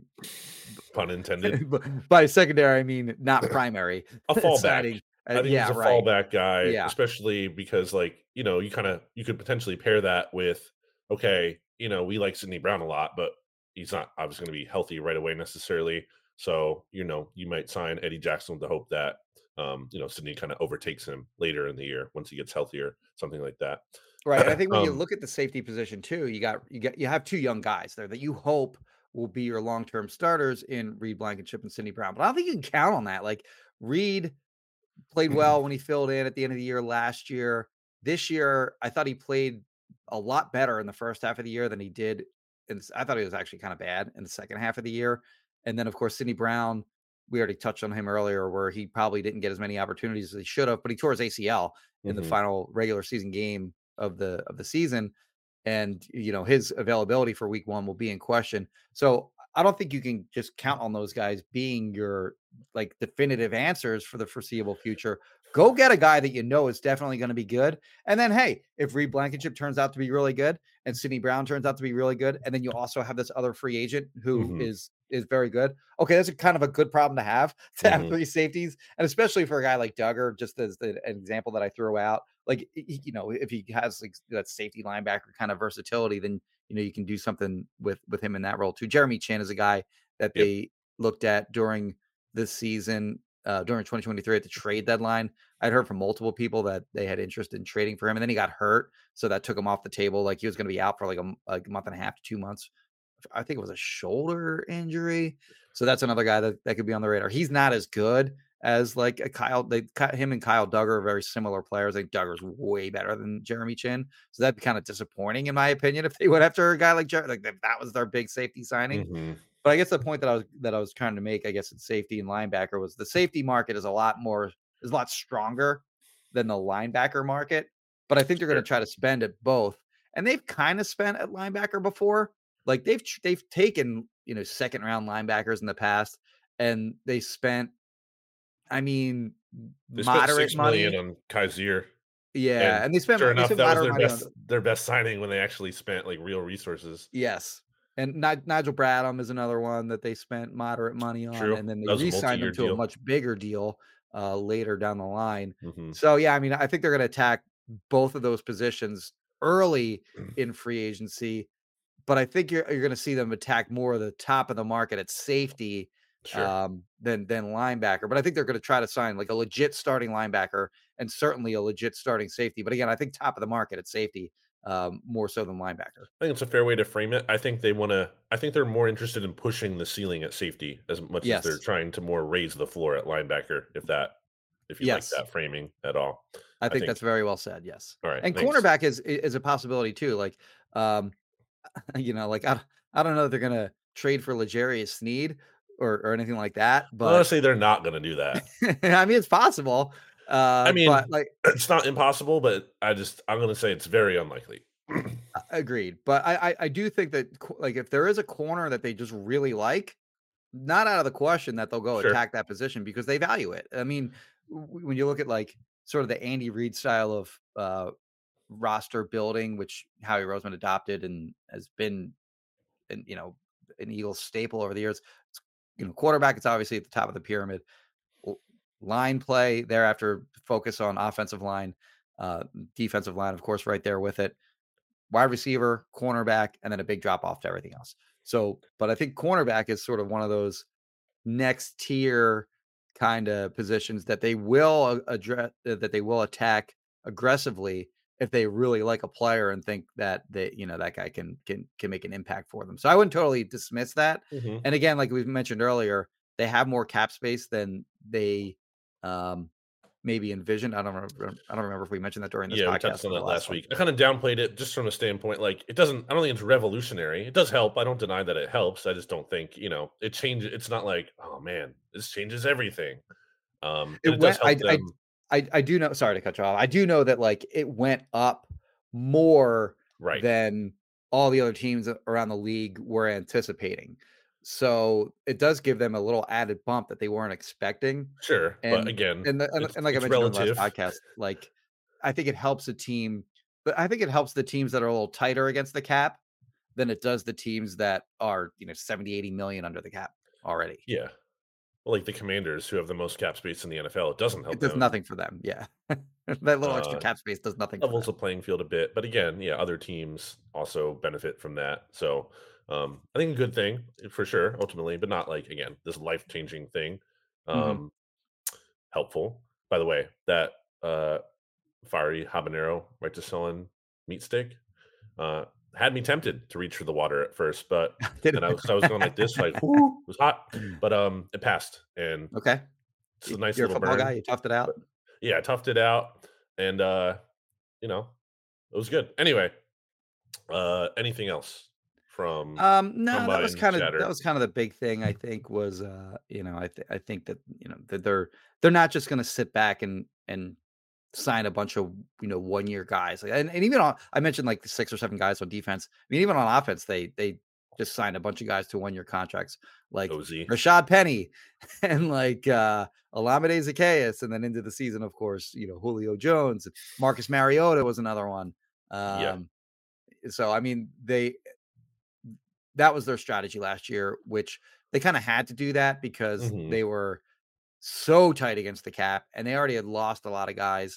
Speaker 4: Pun intended.
Speaker 3: by secondary, I mean not primary
Speaker 4: A fallback.
Speaker 3: signing.
Speaker 4: I think he's
Speaker 3: Yeah,
Speaker 4: a
Speaker 3: right.
Speaker 4: fallback guy,
Speaker 3: Yeah,
Speaker 4: especially because, like, you could potentially pair that with, okay, we like Sidney Brown a lot, but he's not obviously going to be healthy right away necessarily. So, you might sign Eddie Jackson with the hope that, Sidney kind of overtakes him later in the year once he gets healthier, something like that.
Speaker 3: right. And I think when you
Speaker 4: um,
Speaker 3: look at the safety position too, you have two young guys there that you hope will be your long-term starters in Reed Blankenship and Sidney Brown. But I don't think you can count on that. Like Reed played well when he filled in at the end of the year last year. This year, I thought he played a lot better in the first half of the year than he did. And I thought he was actually kind of bad in the second half of the year. And then, of course, Sidney Brown, we already touched on him earlier, where he probably didn't get as many opportunities as he should have, but he tore his ACL in the
Speaker 4: mhm.
Speaker 3: final regular season game of the season. And his availability for week 1 will be in question. So I don't think you can just count on those guys being your like definitive answers for the foreseeable future. Go get a guy that is definitely going to be good. And then, hey, if Reed Blankenship turns out to be really good and Sidney Brown turns out to be really good, and then you also have this other free agent who
Speaker 4: Mhm.
Speaker 3: is very good. Okay, that's a kind of a good problem to have
Speaker 4: Mhm.
Speaker 3: 3 safeties, and especially for a guy like Duggar, just as an example that I threw out. Like, if he has like that safety linebacker kind of versatility, then you can do something with him in that role too. Jeremy Chin is a guy that
Speaker 4: Yep.
Speaker 3: they looked at during this season, during 2023 at the trade deadline. I'd heard from multiple people that they had interest in trading for him, and then he got hurt, so that took him off the table. Like he was going to be out for like a month and a half to 2 months. I think it was a shoulder injury. So that's another guy that could be on the radar. He's not as good as like a Kyle. Him and Kyle Duggar are very similar players. I think Duggar's way better than Jeremy Chin. So that'd be kind of disappointing in my opinion if they went after a guy like Jeremy. Like that was their big safety signing.
Speaker 4: Mhm.
Speaker 3: But I guess the point that I was trying to make, I guess, in safety and linebacker was the safety market is a lot stronger than the linebacker market. But I think they're going to
Speaker 4: Sure.
Speaker 3: try to spend at both, and they've kind of spent at linebacker before. Like they've taken second round linebackers in the past, and they spent, I mean,
Speaker 4: They spent
Speaker 3: moderate
Speaker 4: 6 million
Speaker 3: money.
Speaker 4: on Kaiser,
Speaker 3: Yeah,
Speaker 4: and
Speaker 3: and
Speaker 4: sure
Speaker 3: they
Speaker 4: enough,
Speaker 3: spent
Speaker 4: that was
Speaker 3: moderate
Speaker 4: their
Speaker 3: money on.
Speaker 4: best signing when they actually spent, like, real resources.
Speaker 3: Yes. And Nigel Bradham is another one that they spent moderate money on,
Speaker 4: True.
Speaker 3: and then they
Speaker 4: That was a
Speaker 3: re-signed
Speaker 4: multi-year
Speaker 3: them to a
Speaker 4: deal.
Speaker 3: much bigger deal later down the line.
Speaker 4: Mhm.
Speaker 3: So yeah, I mean, I think they're going to attack both of those positions early in free agency, but I think you're going to see them attack more of the top of the market at safety
Speaker 4: Sure.
Speaker 3: than linebacker. But I think they're going to try to sign like a legit starting linebacker and certainly a legit starting safety. But again, I think top of the market at safety more so than linebacker.
Speaker 4: I think it's a fair way to frame it. I think they're more interested in pushing the ceiling at safety as much as they're
Speaker 3: Yes.
Speaker 4: trying to more raise the floor at linebacker, if you like
Speaker 3: Yes.
Speaker 4: that framing at all.
Speaker 3: I
Speaker 4: I
Speaker 3: think
Speaker 4: think
Speaker 3: that's very well said. Yes.
Speaker 4: all right,
Speaker 3: And
Speaker 4: thanks.
Speaker 3: cornerback is a possibility too. Like, um, like I don't know if they're gonna trade for L'Jarius Sneed or anything like that, but
Speaker 4: Honestly, they're not gonna do that.
Speaker 3: I mean it's possible.
Speaker 4: I
Speaker 3: But
Speaker 4: mean,
Speaker 3: like
Speaker 4: it's not impossible, but I'm gonna say it's very unlikely.
Speaker 3: agreed. But I do think that like if there is a corner that they just really like, not out of the question that they'll go
Speaker 4: Sure.
Speaker 3: attack that position because they value it. I mean, when you look at like sort of the Andy Reid style of roster building, which Howie Roseman adopted and has been an an Eagles staple over the years. Quarterback, it's obviously at the top of the pyramid. Line play, thereafter focus on offensive line, defensive line, of course, right there with it. Wide receiver, cornerback, and then a big drop off to everything else. So, but I think cornerback is sort of one of those next tier kind of positions that they will address, that they will attack aggressively if they really like a player and think that that guy can make an impact for them. So I wouldn't totally dismiss that.
Speaker 4: Mhm.
Speaker 3: And again, like we mentioned earlier, they have more cap space than they maybe envisioned. I don't remember if we mentioned that during this
Speaker 4: Yeah, we
Speaker 3: podcast
Speaker 4: touched on
Speaker 3: or the
Speaker 4: that
Speaker 3: last
Speaker 4: last
Speaker 3: one.
Speaker 4: week. I kind of downplayed it just from a standpoint, like it doesn't. I don't think it's revolutionary. It does help. I don't deny that it helps. I just don't think it changes. It's not like, oh man, this changes everything. And
Speaker 3: It
Speaker 4: it does
Speaker 3: went.
Speaker 4: help them,
Speaker 3: I do know. Sorry to cut you off. I do know that like it went up more
Speaker 4: right?
Speaker 3: than all the other teams around the league were anticipating. So it does give them a little added bump that they weren't expecting.
Speaker 4: Sure, but
Speaker 3: And
Speaker 4: again,
Speaker 3: and like I
Speaker 4: it's
Speaker 3: mentioned on the last
Speaker 4: relative.
Speaker 3: podcast, like I think it helps a team, but I think it helps the teams that are a little tighter against the cap than it does the teams that are 70, 80 million under the cap already.
Speaker 4: Yeah, like the Commanders, who have the most cap space in the NFL, it doesn't
Speaker 3: It
Speaker 4: help
Speaker 3: does
Speaker 4: them.
Speaker 3: nothing for them. Yeah. That little extra
Speaker 4: Uh,
Speaker 3: cap space does nothing for
Speaker 4: Levels
Speaker 3: them.
Speaker 4: the playing field a bit, but again, yeah, other teams also benefit from that. So, I think a good thing for sure, ultimately, but not like again this life changing thing.
Speaker 3: Mhm.
Speaker 4: Um, Helpful, by the way. That uh, fiery habanero right to selling meat steak uh, had me tempted to reach for the water at first, but
Speaker 3: Did
Speaker 4: then I was going like this,
Speaker 3: it?
Speaker 4: like whoo, it was hot, but it passed, and
Speaker 3: Okay.
Speaker 4: it's a nice
Speaker 3: You're a
Speaker 4: little
Speaker 3: football guy,
Speaker 4: burn.
Speaker 3: you toughed it out?
Speaker 4: But yeah, I toughed it out, and you know, it was good. Anyway, anything else from
Speaker 3: No, that was
Speaker 4: combine chatter?
Speaker 3: kind of the big thing I think was I think that that they're not just going to sit back and sign a bunch of 1 year guys. Like, and even on I mentioned like the 6 or 7 guys on defense. I mean even on offense they just signed a bunch of guys to 1 year contracts like
Speaker 4: Cozy.
Speaker 3: Rashad Penny and like Olamide Zacchaeus, and then into the season of course, Julio Jones, Marcus Mariota was another one.
Speaker 4: Yeah.
Speaker 3: So I mean that was their strategy last year, which they kind of had to do that because
Speaker 4: Hmm.
Speaker 3: they were so tight against the cap and they already had lost a lot of guys,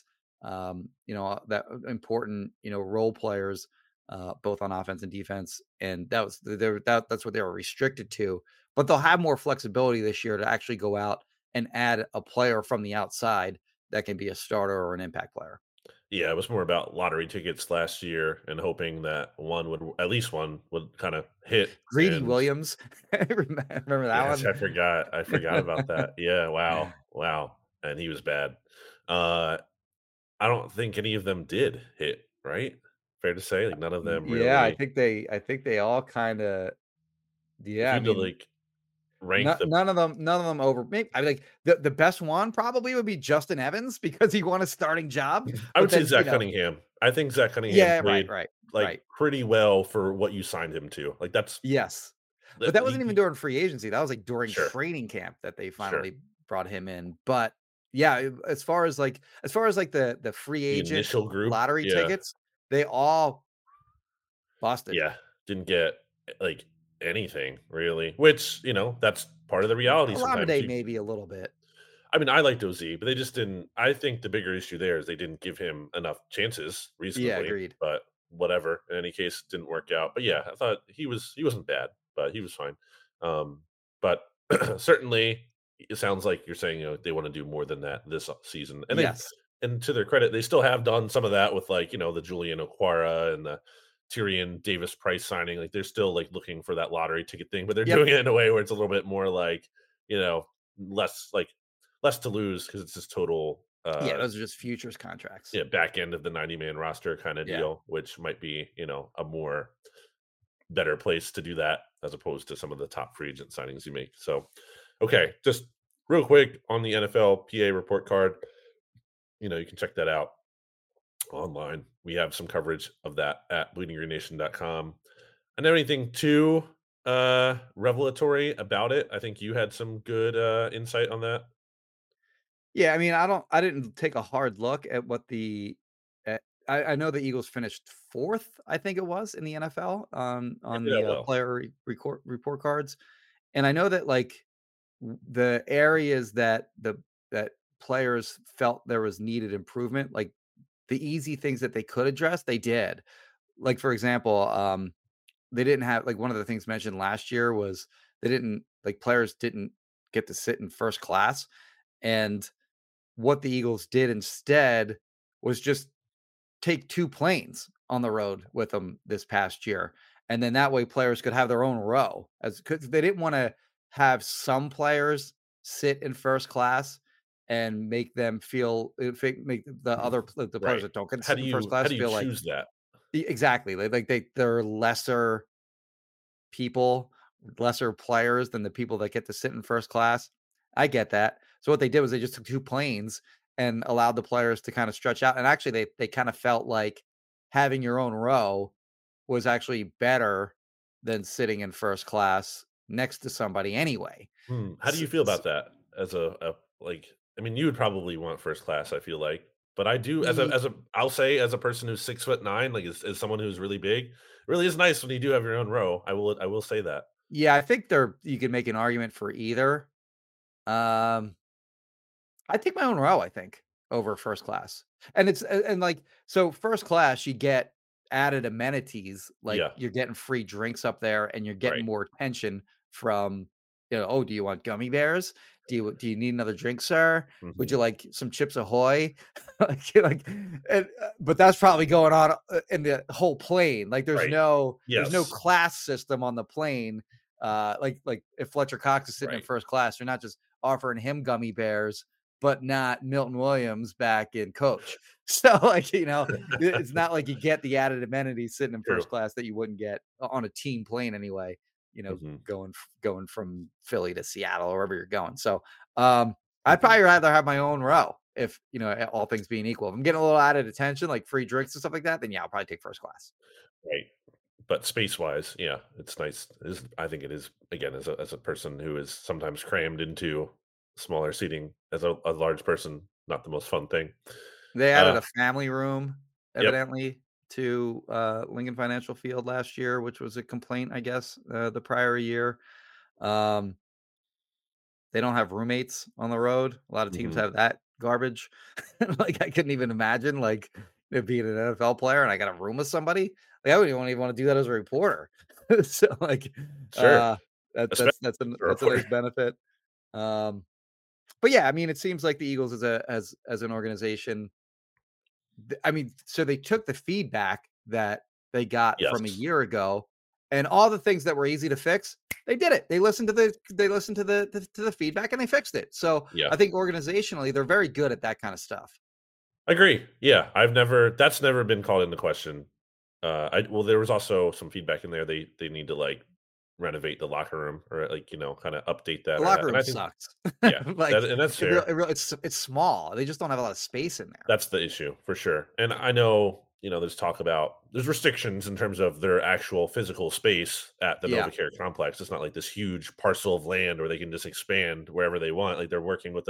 Speaker 3: that important, role players, both on offense and defense. And that's what they were restricted to. But they'll have more flexibility this year to actually go out and add a player from the outside that can be a starter or an impact player.
Speaker 4: Yeah, it was more about lottery tickets last year and hoping that at least one would kind of hit.
Speaker 3: Greedy
Speaker 4: And
Speaker 3: Williams. Remember that
Speaker 4: yes,
Speaker 3: one?
Speaker 4: I forgot about that. Yeah, wow, and he was bad. Uh, I don't think any of them did hit. Right? Fair to say, like none of them
Speaker 3: Yeah,
Speaker 4: really.
Speaker 3: I think they all kind of,
Speaker 4: If
Speaker 3: yeah,
Speaker 4: you
Speaker 3: I
Speaker 4: had to
Speaker 3: mean,
Speaker 4: like rank the,
Speaker 3: none of them over. Maybe I mean, like the best one probably would be Justin Evans because he won a starting job.
Speaker 4: I
Speaker 3: But
Speaker 4: would say
Speaker 3: then,
Speaker 4: Zach Cunningham. I think Zach Cunningham
Speaker 3: yeah,
Speaker 4: played like
Speaker 3: right.
Speaker 4: pretty well for what you signed him to. Like
Speaker 3: Yes, but
Speaker 4: that
Speaker 3: that wasn't even during free agency. That was like during
Speaker 4: sure,
Speaker 3: training camp that they
Speaker 4: sure.
Speaker 3: finally brought him in. But yeah, as far as like the free
Speaker 4: The
Speaker 3: agent
Speaker 4: initial group,
Speaker 3: lottery
Speaker 4: yeah.
Speaker 3: tickets, they all busted.
Speaker 4: Yeah, didn't get, like, anything really, which, that's part of the reality sometimes.
Speaker 3: Olamide maybe a little bit.
Speaker 4: I mean, I liked OZ, but they just didn't. I think the bigger issue there is they didn't give him enough chances
Speaker 3: Yeah,
Speaker 4: reasonably,
Speaker 3: agreed.
Speaker 4: but whatever. In any case, didn't work out. But yeah, I thought he wasn't bad, but he was fine. But certainly it sounds like you're saying, they want to do more than that this season.
Speaker 3: Yes.
Speaker 4: And to their credit, they still have done some of that with like, the Julian Okwara and the Tyrion Davis Price signing. Like they're still like looking for that lottery ticket thing, but they're
Speaker 3: Yep.
Speaker 4: doing it in a way where it's a little bit more like, less like less to lose because it's this total
Speaker 3: Yeah, those are just futures contracts.
Speaker 4: back end of the 90-man roster kind of
Speaker 3: Yeah.
Speaker 4: deal, which might be, a more better place to do that as opposed to some of the top free agent signings you make. So, okay, just real quick on the NFL PA report card, you can check that out online. We have some coverage of that at bleedinggreennation.com. I know anything too revelatory about it. I think you had some good insight on that.
Speaker 3: Yeah, I mean, I didn't take a hard look at what at, I know the Eagles finished fourth, I think it was in the NFL on
Speaker 4: Yeah,
Speaker 3: the
Speaker 4: well,
Speaker 3: report cards, and I know that like the areas that players felt there was needed improvement, like the easy things that they could address, they did. Like for example, they didn't have like one of the things mentioned last year was they didn't like players didn't get to sit in first class, and what the Eagles did instead was just take 2 planes on the road with them this past year, and then that way players could have their own row as 'cause they didn't wanna have some players sit in first class and make them feel make the the players
Speaker 4: Right.
Speaker 3: that don't get to
Speaker 4: How
Speaker 3: sit
Speaker 4: do
Speaker 3: in first
Speaker 4: you
Speaker 3: class feel like
Speaker 4: choose that?
Speaker 3: exactly like they're lesser people, lesser players than the people that get to sit in first class. I get that. So what they did was they just took two planes and allowed the players to kind of stretch out. And actually, they kind of felt like having your own row was actually better than sitting in first class next to somebody anyway.
Speaker 4: How do you feel about that as a like? I mean, you would probably want first class. I feel like, but I do as a I'll say as a person who's 6'9", like as someone who's really big, it really is nice when you do have your own row. I will say that.
Speaker 3: Yeah, I think you can make an argument for either. Um, I take my own row, I think, over first class. And and like so first class you get added amenities, like
Speaker 4: Yeah.
Speaker 3: you're getting free drinks up there and you're getting
Speaker 4: Right.
Speaker 3: more attention from oh, do you want gummy bears? Do you need another drink, sir? Would
Speaker 4: Hmm.
Speaker 3: you like some Chips Ahoy? But that's probably going on in the whole plane. Like
Speaker 4: Right.
Speaker 3: there's no
Speaker 4: Yes.
Speaker 3: class system on the plane. Like if Fletcher Cox is sitting in
Speaker 4: Right.
Speaker 3: first class, you're not just offering him gummy bears but not Milton Williams back in coach. So it's not like you get the added amenities sitting in
Speaker 4: True.
Speaker 3: first class that you wouldn't get on a team plane anyway,
Speaker 4: Hmm.
Speaker 3: going from Philly to Seattle or wherever you're going. So I'd
Speaker 4: Hmm.
Speaker 3: probably rather have my own row if all things being equal. If I'm getting a little added attention, like free drinks and stuff like that, then yeah, I'll probably take first class.
Speaker 4: Right. But space wise, yeah, it's nice. I think it is again as a person who is sometimes crammed into smaller seating as a large person, not the most fun thing.
Speaker 3: They added
Speaker 4: Uh,
Speaker 3: a family room,
Speaker 4: yep.
Speaker 3: evidently, to Lincoln Financial Field last year, which was a complaint, I guess, the prior year. Um, they don't have roommates on the road. A lot of teams
Speaker 4: Hmm.
Speaker 3: have that garbage. Like I couldn't even imagine like being an NFL player and I got a room with somebody. Like I wouldn't even want to do that as a reporter. So like
Speaker 4: Sure. Especially for a
Speaker 3: that's a
Speaker 4: reporter.
Speaker 3: nice benefit. Um, but yeah, I mean, it seems like the Eagles as an organization I mean, so they took the feedback that they got from a
Speaker 4: Yes.
Speaker 3: year ago, and all the things that were easy to fix, they did it. They listened to the feedback and they fixed it. So
Speaker 4: Yeah.
Speaker 3: I think organizationally, they're very good at that kind of stuff.
Speaker 4: I agree. Yeah. That's never been called into question. There was also some feedback in there. They need to like renovate the locker room or like, kind of update that
Speaker 3: The
Speaker 4: or
Speaker 3: locker
Speaker 4: and
Speaker 3: room
Speaker 4: I think,
Speaker 3: sucks.
Speaker 4: yeah,
Speaker 3: Like
Speaker 4: and that's fair.
Speaker 3: it's small. They just don't have a lot of space in there.
Speaker 4: That's the issue for sure. And I know, there's restrictions in terms of their actual physical space at the
Speaker 3: Yeah,
Speaker 4: NovaCare complex. It's not like this huge parcel of land where they can just expand wherever they want. Like they're working with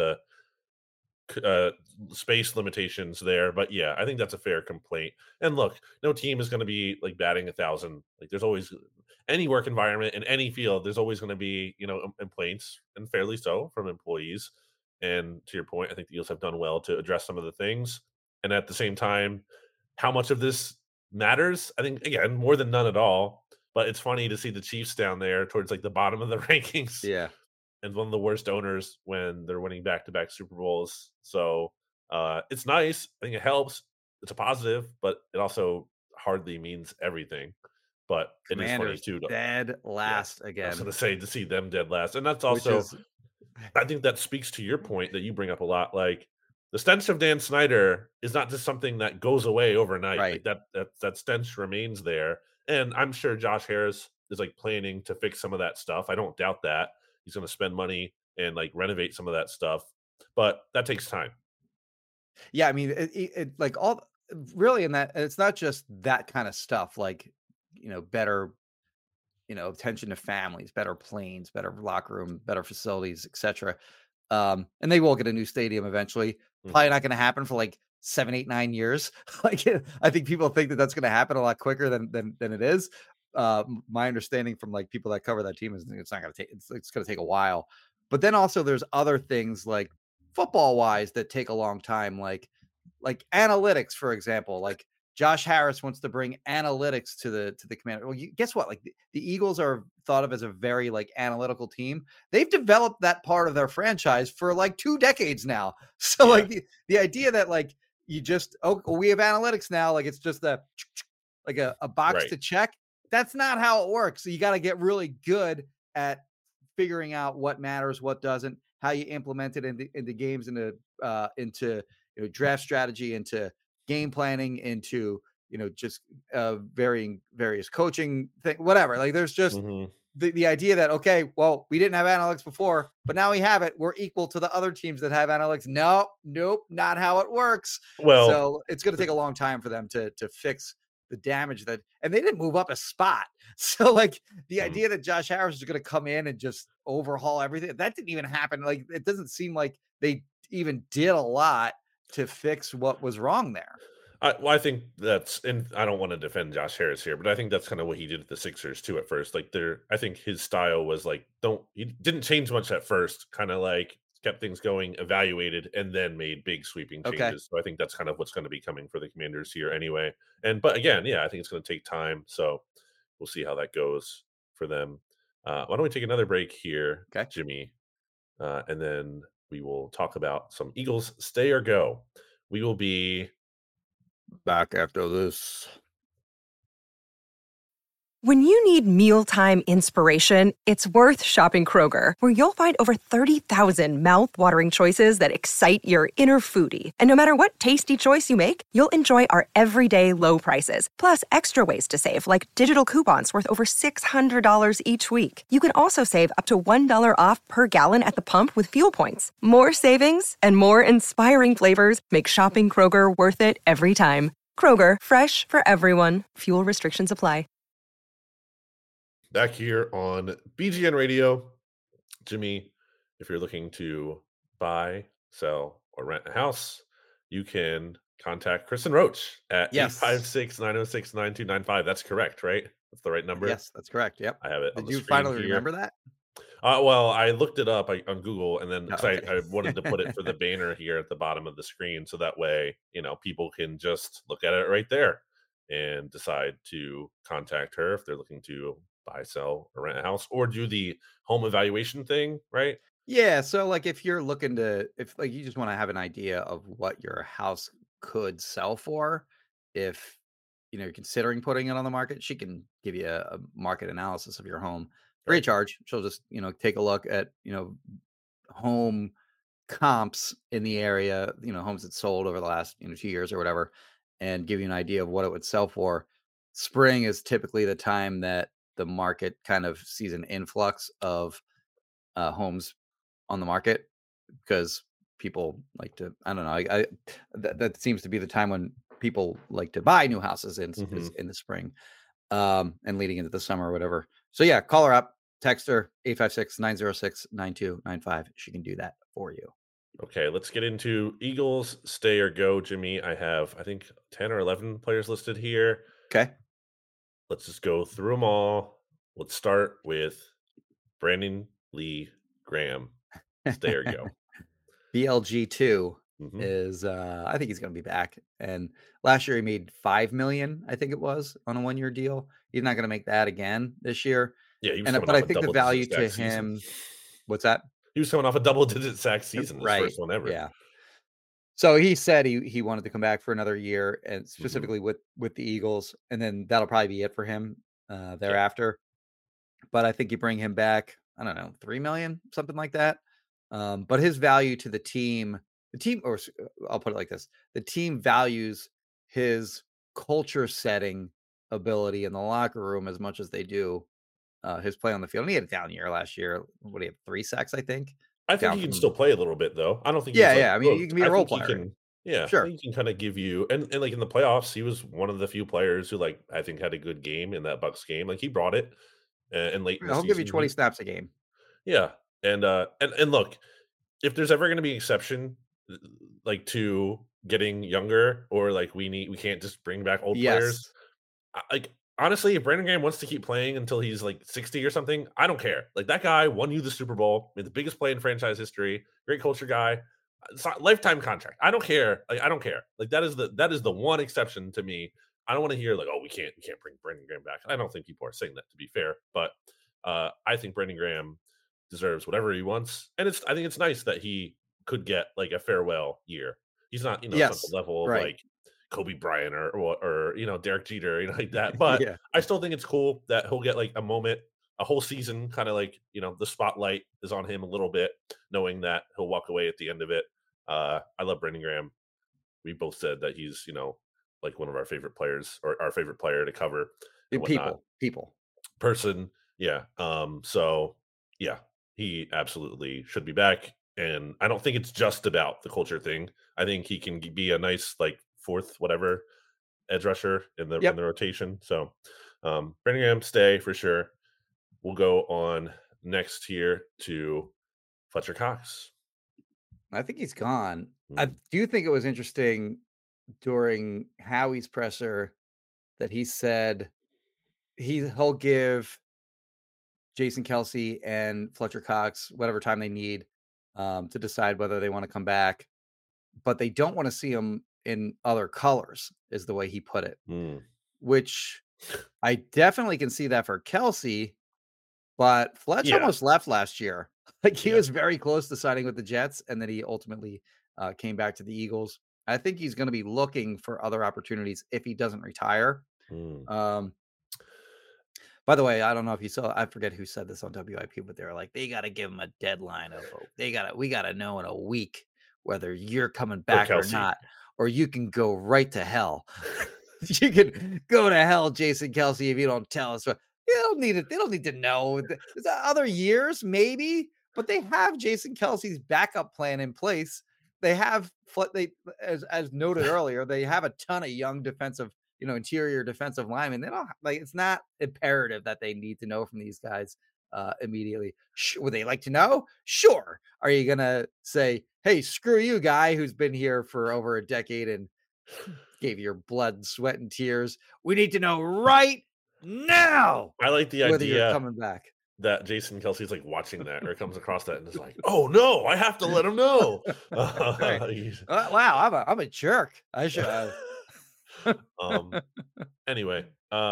Speaker 4: uh, space limitations there. But yeah, I think that's a fair complaint. And look, no team is going to be like batting 1,000. Like there's always any work environment in any field. There's always going to be complaints, and fairly so, from employees. And to your point, I think the Eagles have done well to address some of the things. And at the same time, how much of this matters? I think again more than none at all. But it's funny to see the Chiefs down there towards like the bottom of the rankings
Speaker 3: yeah.
Speaker 4: and one of the worst owners when they're winning back-to-back Super Bowls. So it's nice. I think it helps. It's a positive, but it also hardly means everything. But it is funny
Speaker 3: Commanders
Speaker 4: too.
Speaker 3: dead
Speaker 4: Yeah,
Speaker 3: last
Speaker 4: I was going
Speaker 3: again,
Speaker 4: to say to see them dead last, and that's
Speaker 3: which
Speaker 4: also
Speaker 3: is
Speaker 4: I think that speaks to your point that you bring up a lot. Like the stench of Dan Snyder is not just something that goes away overnight.
Speaker 3: right.
Speaker 4: Like that stench remains there, and I'm sure Josh Harris is like planning to fix some of that stuff. I don't doubt that he's going to spend money and like renovate some of that stuff, but that takes time.
Speaker 3: Yeah, I mean, like all really in that it's not just that kind of stuff, like better attention to families, better planes, better locker room, better facilities, etc. And they will get a new stadium eventually. Probably
Speaker 4: Mhm.
Speaker 3: not going to happen for like 7, 8, 9 years. Like I think people think that that's going to happen a lot quicker than it is. My understanding from like people that cover that team is it's not going to take it's going to take a while. But then also there's other things like football wise that take a long time, like analytics, for example. Like Josh Harris wants to bring analytics to the Commander. Well, guess what? Like the Eagles are thought of as a very like analytical team. They've developed that part of their franchise for like 2 decades now. So
Speaker 4: Yeah.
Speaker 3: like the idea that like you just we have analytics now, like it's just a box
Speaker 4: Right.
Speaker 3: to check. That's not how it works. So you got to get really good at figuring out what matters, what doesn't, how you implement it into games, into draft strategy, into game planning, into just varying various coaching thing, whatever. Like there's just the idea that, okay, well, we didn't have analytics before, but now we have it. We're equal to the other teams that have analytics. No, nope, not how it works.
Speaker 4: Well,
Speaker 3: so it's going to take a long time for them to fix the damage and they didn't move up a spot. So like the idea that Josh Harris is going to come in and just overhaul everything, that didn't even happen. Like it doesn't seem like they even did a lot to fix what was wrong there.
Speaker 4: I think that's, and I don't want to defend Josh Harris here, but I think that's kind of what he did at the Sixers too at first. Like I think his style was like, he didn't change much at first, kind of like kept things going, evaluated, and then made big sweeping changes.
Speaker 3: Okay.
Speaker 4: So I think that's kind of what's going to be coming for the Commanders here anyway. But again, yeah, I think it's going to take time. So we'll see how that goes for them. Why don't we take another break here,
Speaker 3: Okay.
Speaker 4: Jimmy? And then we will talk about some Eagles stay or go. We will be
Speaker 3: back after this.
Speaker 6: When you need mealtime inspiration, it's worth shopping Kroger, where you'll find over 30,000 mouthwatering choices that excite your inner foodie. And no matter what tasty choice you make, you'll enjoy our everyday low prices, plus extra ways to save, like digital coupons worth over $600 each week. You can also save up to $1 off per gallon at the pump with fuel points. More savings and more inspiring flavors make shopping Kroger worth it every time. Kroger, fresh for everyone. Fuel restrictions apply.
Speaker 4: Back here on BGN Radio. Jimmy, if you're looking to buy, sell, or rent a house, you can contact Kristen Roach at 856-906-9295. That's correct, right? That's the right number?
Speaker 3: Yes, that's correct. Yep.
Speaker 4: I have it.
Speaker 3: Did you finally remember that?
Speaker 4: Well, I looked it up on Google, and then I wanted to put it for the banner here at the bottom of the screen, so that way, people can just look at it right there and decide to contact her if they're looking to buy, sell, or rent a house, or do the home evaluation thing, right?
Speaker 3: Yeah. So like if you're looking if like you just want to have an idea of what your house could sell for, if you're considering putting it on the market, she can give you a market analysis of your home free of charge. She'll just, take a look at, home comps in the area, homes that sold over the last, 2 years or whatever, and give you an idea of what it would sell for. Spring is typically the time that the market kind of sees an influx of homes on the market because people like to, I don't know, that seems to be the time when people like to buy new houses in the spring and leading into the summer or whatever. So yeah, call her up, text her 856-906-9295. She can do that for you.
Speaker 4: Okay, let's get into Eagles stay or go, Jimmy. I have, I think, 10 or 11 players listed here.
Speaker 3: Okay.
Speaker 4: Let's just go through them all. Let's start with Brandon Lee Graham. Stay or go.
Speaker 3: BLG2 is, I think he's going to be back. And last year he made $5 million, I think it was, on a 1-year deal. He's not going to make that again this year.
Speaker 4: Yeah,
Speaker 3: but I think the value to him, what's that?
Speaker 4: He was coming off a double-digit sack season, his first one ever.
Speaker 3: Yeah. So he said he wanted to come back for another year, and specifically with the Eagles, and then that'll probably be it for him thereafter. But I think you bring him back, I don't know, $3 million, something like that. But his value to the team, or I'll put it like this: the team values his culture setting ability in the locker room as much as they do his play on the field. And he had a down year last year. What do you have? 3 sacks, I think.
Speaker 4: I think he can still play a little bit, though. I don't think.
Speaker 3: I mean, you can be a role player.
Speaker 4: Sure. He can kind of give you, and like in the playoffs, he was one of the few players who, like, I think had a good game in that Bucs game. Like he brought it, and late.
Speaker 3: He'll give you 20 snaps a game.
Speaker 4: Yeah, and look, if there's ever going to be an exception, like to getting younger, or like we can't just bring back old players. Like honestly, if Brandon Graham wants to keep playing until he's like 60 or something, I don't care. Like that guy won you the Super Bowl, made the biggest play in franchise history, great culture guy, lifetime contract. I don't care. Like I don't care. Like that is the one exception to me. I don't want to hear like, oh, we can't bring Brandon Graham back. I don't think people are saying that, to be fair, but I think Brandon Graham deserves whatever he wants, and I think it's nice that he could get like a farewell year. He's not, not the level of like Kobe Bryant or Derek Jeter, like that. But I still think it's cool that he'll get like a moment a whole season, kind of like, the spotlight is on him a little bit, knowing that he'll walk away at the end of it. I love Brandon Graham. We both said that he's, like one of our favorite players, or our favorite player to cover and whatnot.
Speaker 3: People.
Speaker 4: Person, yeah. So yeah, he absolutely should be back. And I don't think it's just about the culture thing. I think he can be a nice, like, fourth whatever edge rusher in the rotation. So Brandon Graham, stay for sure. We'll go on next here to Fletcher Cox.
Speaker 3: I think he's gone. I do think it was interesting during Howie's presser that he said he'll give Jason Kelce and Fletcher Cox whatever time they need to decide whether they want to come back, but they don't want to see them in other colors, is the way he put it. Which I definitely can see that for Kelce, but Fletch almost left last year. Like, he was very close to signing with the Jets, and then he ultimately came back to the Eagles. I think he's going to be looking for other opportunities if he doesn't retire. By the way, I don't know if you saw, I forget who said this on WIP, but they were like, they got to give him a deadline of, we got to know in a week whether you're coming back or not, or you can go right to hell. You can go to hell, Jason Kelce, if you don't tell us. They don't need it. They don't need to know. There's other years, maybe, but they have Jason Kelce's backup plan in place. They have, as noted earlier, they have a ton of young defensive, interior defensive linemen. They don't, like, it's not imperative that they need to know from these guys immediately. Would they like to know? Sure. Are you gonna say, hey, screw you, guy who's been here for over a decade and gave your blood, sweat, and tears? We need to know right now.
Speaker 4: I like the
Speaker 3: whether
Speaker 4: idea
Speaker 3: you're coming back.
Speaker 4: That Jason Kelce's like watching that, or comes across that and is like, "Oh no, I have to let him know."
Speaker 3: Wow, I'm a jerk. I should.
Speaker 4: Anyway,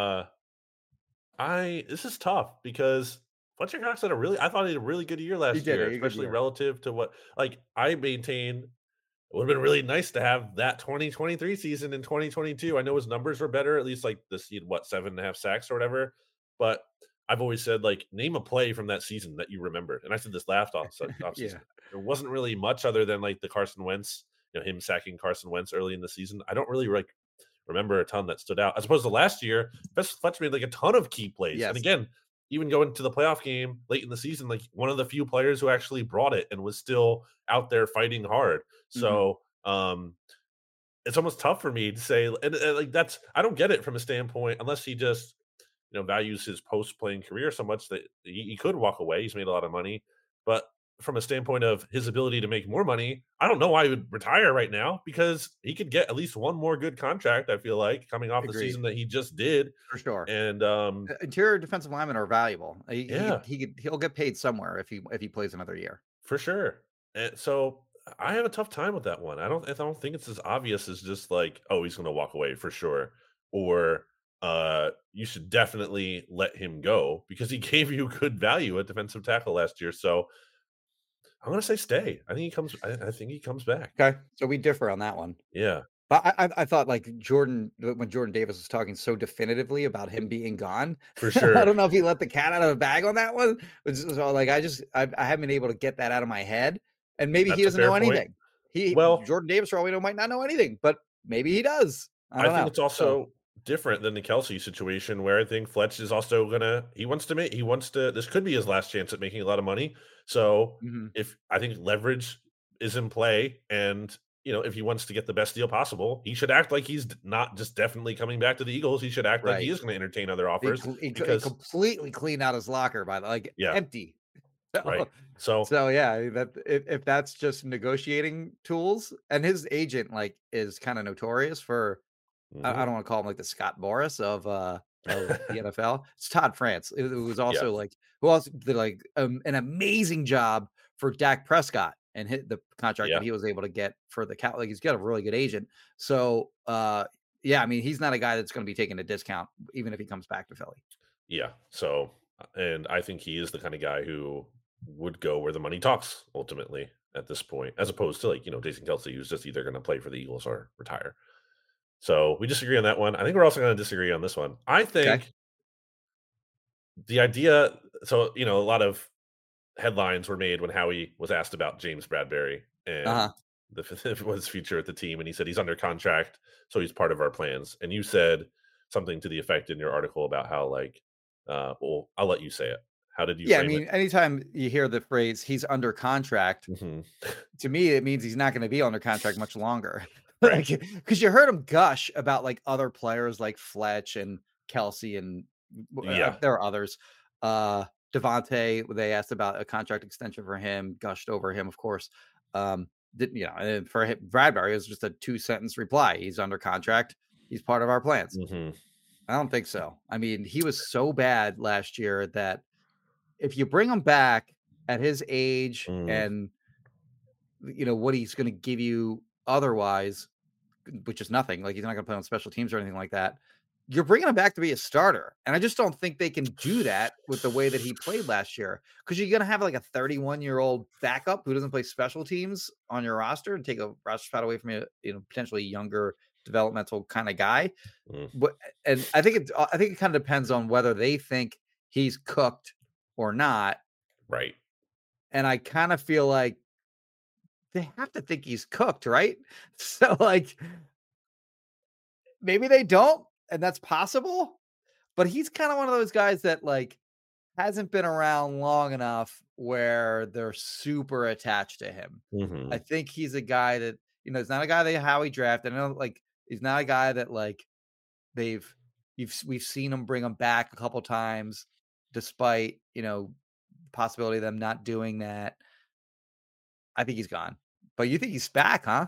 Speaker 4: this is tough because Fletcher Cox had I thought he had a really good year last year, especially relative to what, like, I maintain. It would have been really nice to have that 2023 season in 2022. I know his numbers were better, at least like this, 7.5 sacks or whatever. But I've always said, like, name a play from that season that you remember. And I said this last off season. There wasn't really much other than like the Carson Wentz, him sacking Carson Wentz early in the season. I don't really remember a ton that stood out. As opposed to last year, Fletcher made like a ton of key plays. Yes. And again, even going to the playoff game late in the season, like, one of the few players who actually brought it and was still out there fighting hard. So it's almost tough for me to say, and like, that's, I don't get it from a standpoint, unless he just, values his post-playing career so much that he could walk away. He's made a lot of money. But from a standpoint of his ability to make more money, I don't know why he would retire right now, because he could get at least one more good contract, I feel like, coming off the season that he just did.
Speaker 3: For sure.
Speaker 4: And
Speaker 3: interior defensive linemen are valuable. He'll get paid somewhere if he plays another year.
Speaker 4: For sure. And so I have a tough time with that one. I don't think it's as obvious as just like, oh, he's going to walk away for sure, or you should definitely let him go because he gave you good value at defensive tackle last year. So I'm going to say stay. I think he comes. I think he comes back.
Speaker 3: Okay, so we differ on that one.
Speaker 4: Yeah,
Speaker 3: but I thought, like, when Jordan Davis was talking so definitively about him being gone,
Speaker 4: for sure.
Speaker 3: I don't know if he let the cat out of the bag on that one. So, like, I haven't been able to get that out of my head, and maybe he doesn't know anything. Jordan Davis, for all we know, might not know anything, but maybe he does. I think
Speaker 4: it's also different than the Kelce situation, where I think Fletch is also this could be his last chance at making a lot of money. So if I think leverage is in play, and if he wants to get the best deal possible, he should act like he's not just definitely coming back to the Eagles. He should act like he is going to entertain other offers.
Speaker 3: He completely cleaned out his locker empty.
Speaker 4: Right. So
Speaker 3: yeah, that if that's just negotiating tools, and his agent is kind of notorious for, I don't want to call him like the Scott Boras of the NFL. It's Todd France. It was also who else did an amazing job for Dak Prescott and hit the contract that he was able to get for the Cat. Like, he's got a really good agent. So I mean, he's not a guy that's going to be taking a discount even if he comes back to Philly.
Speaker 4: Yeah. So, and I think he is the kind of guy who would go where the money talks ultimately at this point, as opposed to Jason Kelce, who's just either going to play for the Eagles or retire. So we disagree on that one. I think we're also going to disagree on this one. I think the idea so a lot of headlines were made when Howie was asked about James Bradbury and
Speaker 3: Uh-huh.
Speaker 4: his future at the team, and he said he's under contract, so he's part of our plans. And you said something to the effect in your article about how well, I'll let you say it. How did you
Speaker 3: Yeah, I
Speaker 4: frame it?
Speaker 3: mean, anytime you hear the phrase "he's under contract,"
Speaker 4: Mhm.
Speaker 3: to me, it means he's not going to be under contract much longer.
Speaker 4: Right.
Speaker 3: Like, because you heard him gush about like other players like Fletch and Kelsey, and
Speaker 4: Yeah.
Speaker 3: there are others. Devontae, they asked about a contract extension for him, gushed over him, of course. Didn't and for him, Bradbury, it was just a 2 sentence reply. He's under contract. He's part of our plans.
Speaker 4: Mhm.
Speaker 3: I don't think so. I mean, he was so bad last year that if you bring him back at his age
Speaker 4: Mm.
Speaker 3: and what he's going to give you otherwise, which is nothing. Like, he's not going to play on special teams or anything like that. You're bringing him back to be a starter, and I just don't think they can do that with the way that he played last year. Because you're going to have like a 31-year-old backup who doesn't play special teams on your roster and take a roster spot away from a potentially younger developmental kind of guy.
Speaker 4: Mm.
Speaker 3: And I think it kind of depends on whether they think he's cooked or not.
Speaker 4: Right.
Speaker 3: And I kind of feel like they have to think he's cooked, right? So, like, maybe they don't, and that's possible, but he's kind of one of those guys that, like, hasn't been around long enough where they're super attached to him. I
Speaker 4: Mhm.
Speaker 3: think he's a guy that, he's not a guy that Howie drafted. I know, like, he's not a guy that, like, we've seen him bring him back a couple times despite, possibility of them not doing that. I think he's gone. But you think he's back, huh?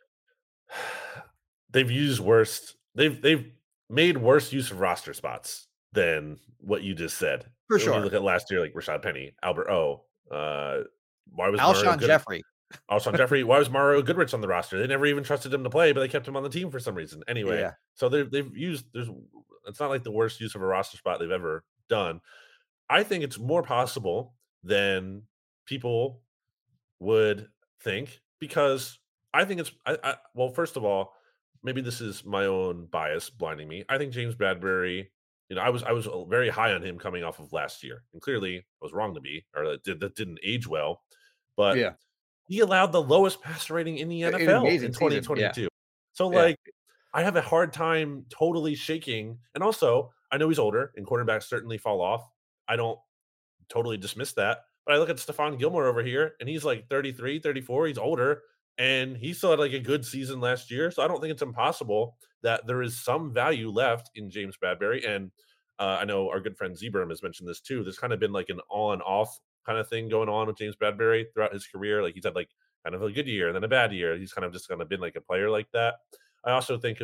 Speaker 4: They've used worse. They've made worse use of roster spots than what you just said.
Speaker 3: For
Speaker 4: When you
Speaker 3: sure.
Speaker 4: look at last year, like Rashad Penny, Albert O. Why was Mario
Speaker 3: Alshon
Speaker 4: Good?
Speaker 3: Jeffrey.
Speaker 4: Alshon Jeffrey. Why was Mario Goodrich on the roster? They never even trusted him to play, but they kept him on the team for some reason. Anyway,
Speaker 3: Yeah.
Speaker 4: so they've used. It's not like the worst use of a roster spot they've ever done. I think it's more possible than people would think because I think well, first of all, maybe this is my own bias blinding me. I think James Bradbury, I was very high on him coming off of last year, and clearly I was wrong to be, or that didn't age well. But
Speaker 3: Yeah.
Speaker 4: he allowed the lowest passer rating in the
Speaker 3: An
Speaker 4: NFL in
Speaker 3: amazing season. Yeah.
Speaker 4: 2022. So
Speaker 3: Yeah.
Speaker 4: I have a hard time totally shaking. And also, I know he's older and quarterbacks certainly fall off. I don't totally dismiss that. But I look at Stephon Gilmore over here, and he's like 33, 34. He's older, and he still had like a good season last year. So I don't think it's impossible that there is some value left in James Bradbury. And I know our good friend Zebram has mentioned this too. There's kind of been like an on off kind of thing going on with James Bradbury throughout his career. Like he's had like kind of a good year and then a bad year. He's kind of just kind of been like a player like that. I also think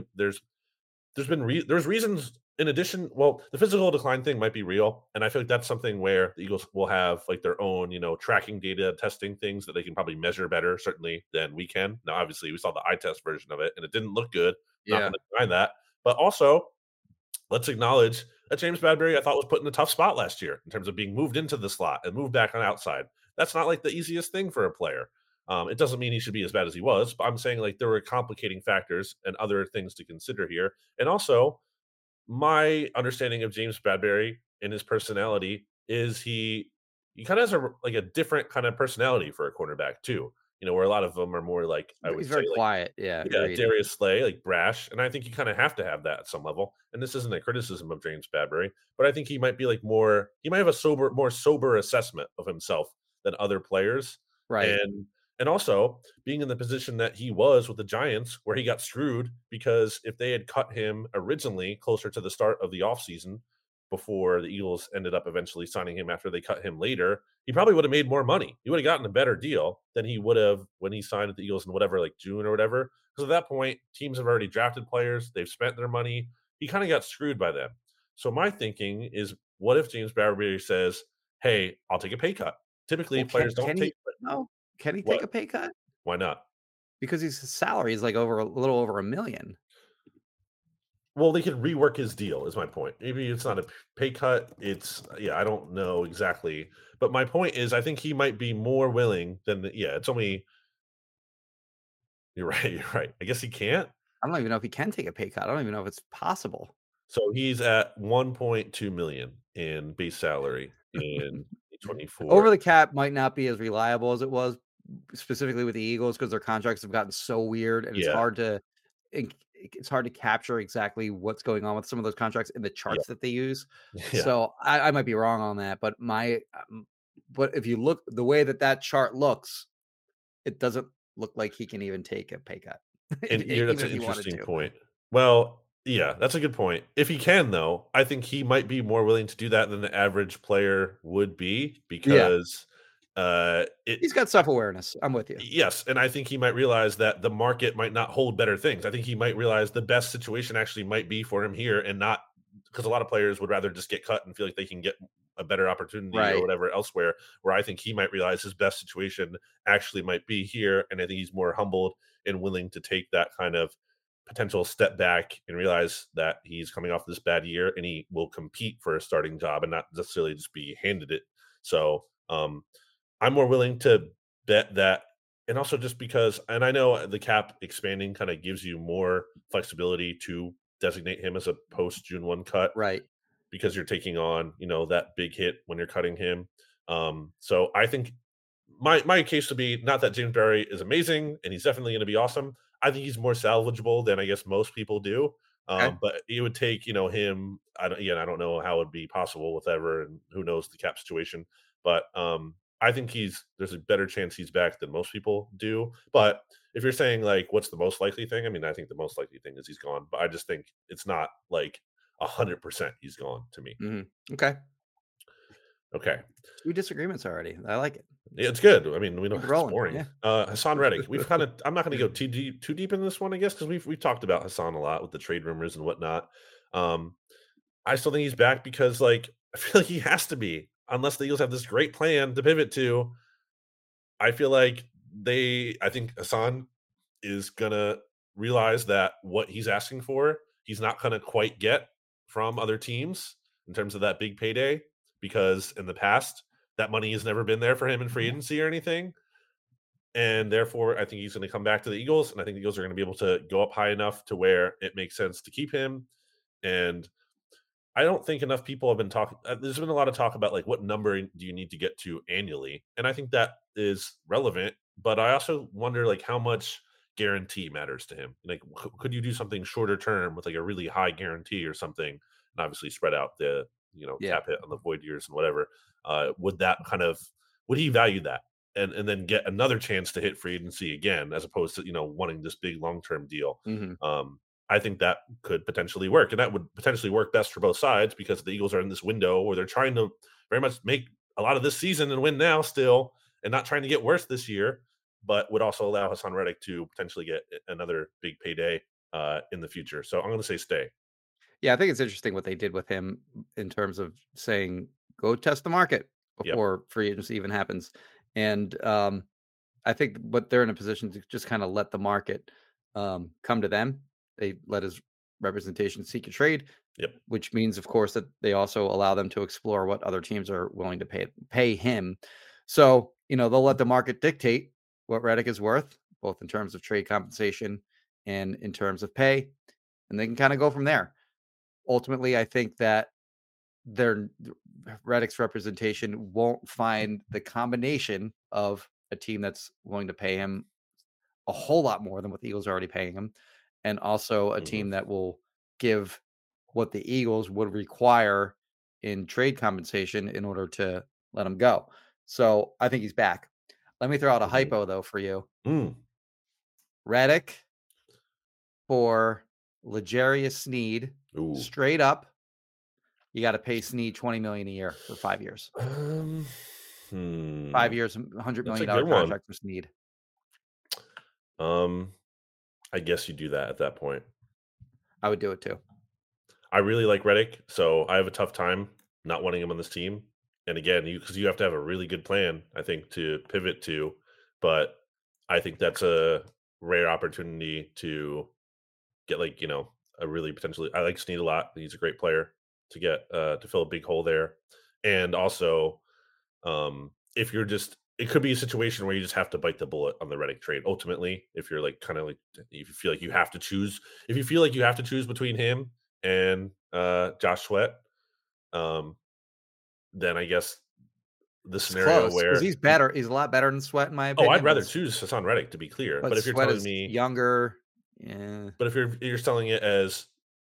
Speaker 4: there's reasons in addition. Well, the physical decline thing might be real, and I feel like that's something where the Eagles will have like their own tracking data testing things that they can probably measure better certainly than we can. Now obviously we saw the eye test version of it and it didn't look good. Not
Speaker 3: Yeah.
Speaker 4: going to deny that, but also let's acknowledge that James Bradbury I thought was put in a tough spot last year in terms of being moved into the slot and moved back on outside. That's not like the easiest thing for a player. It doesn't mean he should be as bad as he was, but I'm saying like there were complicating factors and other things to consider here. And also, my understanding of James Bradbury and his personality is he kind of has a different kind of personality for a cornerback too. Where a lot of them are more like I would
Speaker 3: He's
Speaker 4: say
Speaker 3: very
Speaker 4: like
Speaker 3: quiet. Yeah.
Speaker 4: yeah,
Speaker 3: Agreed.
Speaker 4: Darius Slay, like brash, and I think you kind of have to have that at some level. And this isn't a criticism of James Bradbury, but I think he might be like he might have a more sober assessment of himself than other players.
Speaker 3: Right.
Speaker 4: And also being in the position that he was with the Giants, where he got screwed because if they had cut him originally closer to the start of the offseason before the Eagles ended up eventually signing him after they cut him later, he probably would have made more money. He would have gotten a better deal than he would have when he signed with the Eagles in whatever, like June or whatever. Because at that point, teams have already drafted players, they've spent their money. He kind of got screwed by them. So my thinking is, what if James Bradbury says, "Hey, I'll take a pay cut"? Typically,
Speaker 3: Well,
Speaker 4: players don't
Speaker 3: can
Speaker 4: take.
Speaker 3: he? No. Can he take
Speaker 4: What?
Speaker 3: a pay cut?
Speaker 4: Why not?
Speaker 3: Because his salary is like a little over $1 million.
Speaker 4: Well, they could rework his deal. Is my point. Maybe it's not a pay cut. It's I don't know exactly, but my point is, I think he might be more willing than It's only. You're right. You're right. I guess he can't.
Speaker 3: I don't even know if he can take a pay cut. I don't even know if it's possible.
Speaker 4: So he's at 1.2 million in base salary. in 2024.
Speaker 3: Over the cap might not be as reliable as it was specifically with the Eagles because their contracts have gotten so weird and
Speaker 4: Yeah.
Speaker 3: it's hard to capture exactly what's going on with some of those contracts in the charts that they use.
Speaker 4: Yeah.
Speaker 3: So I might be wrong on that, but but if you look the way that chart looks, it doesn't look like he can even take a pay cut.
Speaker 4: And that's an
Speaker 3: if he wanted
Speaker 4: interesting
Speaker 3: to.
Speaker 4: point. Well, yeah, that's a good point. If he can, though, I think he might be more willing to do that than the average player would be because
Speaker 3: he's got self-awareness. I'm with you.
Speaker 4: Yes, and I think he might realize that the market might not hold better things. I think he might realize the best situation actually might be for him here and not because a lot of players would rather just get cut and feel like they can get a better opportunity or whatever elsewhere, where I think he might realize his best situation actually might be here. And I think he's more humbled and willing to take that kind of potential step back and realize that he's coming off this bad year and he will compete for a starting job and not necessarily just be handed it. So I'm more willing to bet that. And also just because, and I know the cap expanding kind of gives you more flexibility to designate him as a post June 1 cut.
Speaker 3: Right.
Speaker 4: Because you're taking on, that big hit when you're cutting him. So I think my case would be not that James Barry is amazing and he's definitely going to be awesome. I think he's more salvageable than I guess most people do. But it would take, him. I don't know how it would be possible with ever, and who knows the cap situation. But I think there's a better chance he's back than most people do. But if you're saying like, what's the most likely thing? I mean, I think the most likely thing is he's gone. But I just think it's not like 100% he's gone to me.
Speaker 3: Mm-hmm. Okay. 2 disagreements already. I like it.
Speaker 4: Yeah, it's good. I mean, we know it's boring.
Speaker 3: Yeah.
Speaker 4: Hassan Reddick. I'm not going to go too deep in this one, I guess, because we've talked about Hassan a lot with the trade rumors and whatnot. I still think he's back because, I feel like he has to be, unless the Eagles have this great plan to pivot to. I feel like I think Hassan is gonna realize that what he's asking for, he's not gonna quite get from other teams in terms of that big payday, because in the past that money has never been there for him in free agency or anything. And therefore, I think he's going to come back to the Eagles, and I think the Eagles are going to be able to go up high enough to where it makes sense to keep him. And I don't think enough people have been talking. There's been a lot of talk about what number do you need to get to annually, and I think that is relevant. But I also wonder how much guarantee matters to him. Could you do something shorter term with a really high guarantee or something, and obviously spread out the cap hit on the void years and whatever? Would he value that and then get another chance to hit free agency again, as opposed to wanting this big long-term deal?
Speaker 3: Mm-hmm.
Speaker 4: I think that could potentially work, and that would potentially work best for both sides, because the Eagles are in this window where they're trying to very much make a lot of this season and win now still, and not trying to get worse this year, but would also allow Hassan Reddick to potentially get another big payday in the future. So I'm going to say stay.
Speaker 3: Yeah, I think it's interesting what they did with him in terms of saying, go test the market before free agency even happens. And I think they're in a position to just kind of let the market come to them. They let his representation seek a trade, which means, of course, that they also allow them to explore what other teams are willing to pay him. So, they'll let the market dictate what Reddick is worth, both in terms of trade compensation and in terms of pay, and they can kind of go from there. Ultimately, I think that Reddick's representation won't find the combination of a team that's willing to pay him a whole lot more than what the Eagles are already paying him, and also a team that will give what the Eagles would require in trade compensation in order to let him go. So I think he's back. Let me throw out a hypo, though, for you. Reddick for L'Jarius Sneed, straight up. You got to pay Sneed $20 million a year for 5 years. 5 years, $100 million contract for Sneed.
Speaker 4: I guess you do that at that point.
Speaker 3: I would do it too.
Speaker 4: I really like Reddick, so I have a tough time not wanting him on this team. And again, because you have to have a really good plan, I think, to pivot to. But I think that's a rare opportunity to get a really potentially. I like Sneed a lot. He's a great player to get to fill a big hole there. And also, if you're just. It could be a situation where you just have to bite the bullet on the Reddick trade. Ultimately, if you're if you feel like you have to choose, between him and Josh Sweat, then I guess the
Speaker 3: It's
Speaker 4: scenario
Speaker 3: close because
Speaker 4: where
Speaker 3: he's better. He's a lot better than Sweat, in my
Speaker 4: oh,
Speaker 3: opinion.
Speaker 4: I'd rather choose Hassan Reddick, to be clear. But if you're
Speaker 3: Sweat
Speaker 4: telling
Speaker 3: is
Speaker 4: me
Speaker 3: younger, yeah.
Speaker 4: But if you're selling it as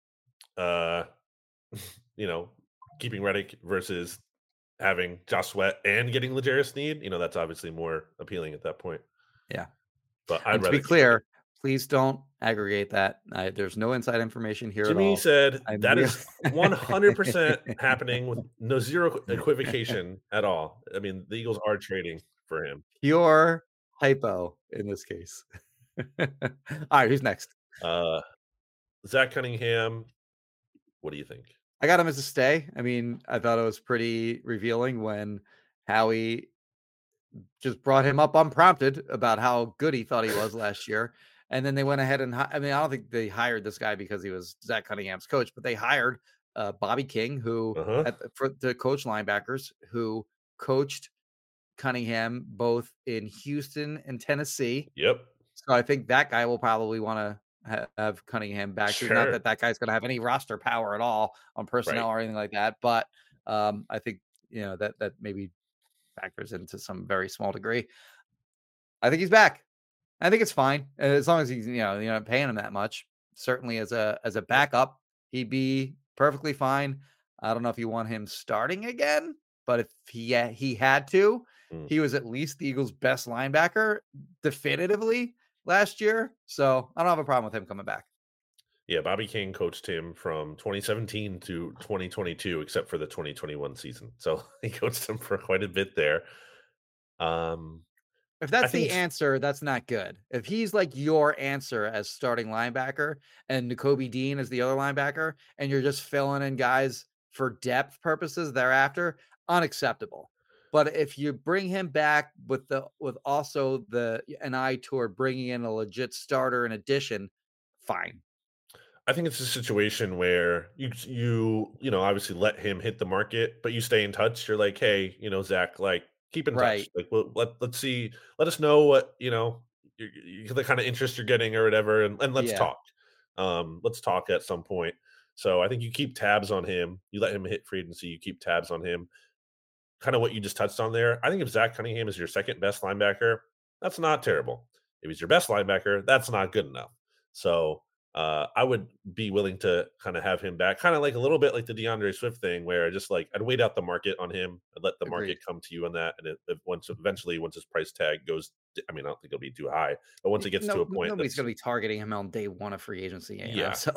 Speaker 4: keeping Reddick versus having Josh Sweat and getting L'Jarius Sneed, that's obviously more appealing at that point.
Speaker 3: Yeah.
Speaker 4: But I'd
Speaker 3: and to
Speaker 4: rather
Speaker 3: be clear, please don't aggregate that. There's no inside information here at all.
Speaker 4: Jimmy said that is 100% happening with zero equivocation at all. I mean, the Eagles are trading for him.
Speaker 3: Pure hypo in this case. All right, who's next?
Speaker 4: Zach Cunningham. What do you think?
Speaker 3: I got him as a stay. I mean, I thought it was pretty revealing when Howie just brought him up unprompted about how good he thought he was last year. And then they went ahead and, I don't think they hired this guy because he was Zach Cunningham's coach, but they hired Bobby King, who to coach linebackers, who coached Cunningham both in Houston and Tennessee.
Speaker 4: Yep.
Speaker 3: So I think that guy will probably want to have Cunningham back.
Speaker 4: Sure.
Speaker 3: Not that guy's going to have any roster power at all on personnel or anything like that. But I think, that maybe factors into some very small degree. I think he's back. I think it's fine as long as he's not paying him that much. Certainly as a backup, he'd be perfectly fine. I don't know if you want him starting again, but if he had to, he was at least the Eagles' best linebacker definitively last year. So I don't have a problem with him coming back.
Speaker 4: Yeah, Bobby King coached him from 2017 to 2022, except for the 2021 season. So he coached him for quite a bit there.
Speaker 3: If that's the answer, that's not good. If he's like your answer as starting linebacker and Nakobe Dean as the other linebacker, and you're just filling in guys for depth purposes thereafter, unacceptable. But if you bring him back with also an eye toward bringing in a legit starter in addition, fine.
Speaker 4: I think it's a situation where you obviously let him hit the market, but you stay in touch. You're like, hey, Zach, like keep in touch. Like, well, let's see, let us know what the kind of interest you're getting or whatever, and let's talk. Let's talk at some point. So I think you keep tabs on him. You let him hit free agency. You keep tabs on him. Kind of what you just touched on there. I think if Zach Cunningham is your second best linebacker, that's not terrible. If he's your best linebacker, that's not good enough. So I would be willing to kind of have him back, kind of like a little bit like the DeAndre Swift thing, where I'd wait out the market on him and let the market come to you on that. And once his price tag goes, I mean, I don't think it'll be too high, but once it gets to a point,
Speaker 3: nobody's going to be targeting him on day one of free agency. So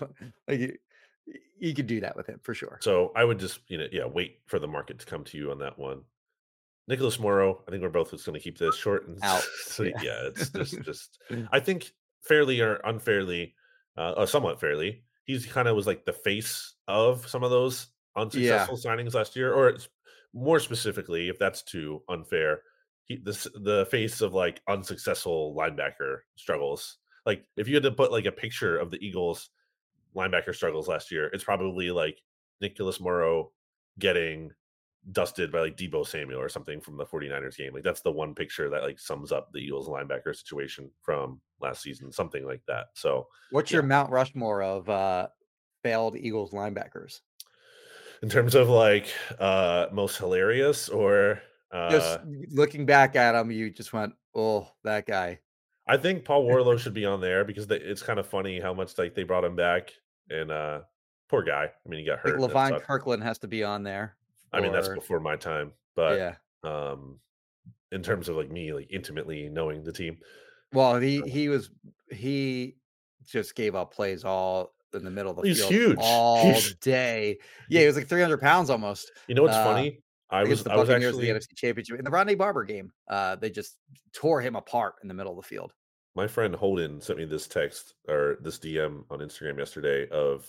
Speaker 3: you could do that with him for sure.
Speaker 4: So I would just, wait for the market to come to you on that one. Nicholas Morrow, I think we're both just going to keep this short and
Speaker 3: out.
Speaker 4: sweet. It's just I think fairly or unfairly, somewhat fairly, he's kind of was like the face of some of those unsuccessful signings last year, or it's more specifically, if that's too unfair, the face of like unsuccessful linebacker struggles. Like if you had to put like a picture of the Eagles linebacker struggles last year, it's probably like Nicholas Morrow getting dusted by like Deebo Samuel or something from the 49ers game. Like that's the one picture that like sums up the Eagles linebacker situation from last season, something like that. So
Speaker 3: what's your Mount Rushmore of failed Eagles linebackers
Speaker 4: in terms of like most hilarious, or
Speaker 3: just looking back at him, you just went, oh, that guy?
Speaker 4: I think Paul Warlow should be on there because it's kind of funny how much like they brought him back, and poor guy. I mean, he got hurt.
Speaker 3: Levon Kirkland has to be on there.
Speaker 4: I mean, that's before my time, but in terms of like me, like intimately knowing the team.
Speaker 3: Well, he just gave up plays all in the middle of the field.
Speaker 4: He's huge
Speaker 3: all day. Yeah, he was like 300 pounds almost.
Speaker 4: You know what's funny? I was actually
Speaker 3: the NFC Championship in the Rodney Barber game. They just tore him apart in the middle of the field.
Speaker 4: My friend Holden sent me this text or this DM on Instagram yesterday of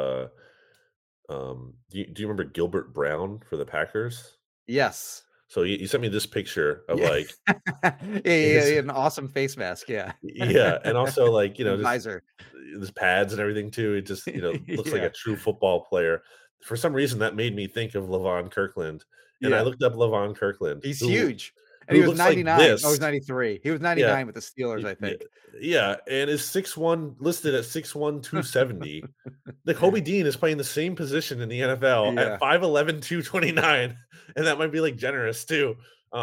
Speaker 4: do you remember Gilbert Brown for the Packers?
Speaker 3: Yes.
Speaker 4: So he sent me this picture of like
Speaker 3: an awesome face mask. Yeah.
Speaker 4: And also like
Speaker 3: visor,
Speaker 4: this pads and everything too. It just looks like a true football player. For some reason, that made me think of Levon Kirkland, and I looked up Levon Kirkland.
Speaker 3: He's huge. And he was
Speaker 4: looks like
Speaker 3: 99.
Speaker 4: this.
Speaker 3: Oh, he was 93. He was 99 with the Steelers, I think.
Speaker 4: Yeah, and is 6'1", listed at 6'1", 270. Kobe Dean is playing the same position in the NFL at 5'11", 229, and that might be like generous too.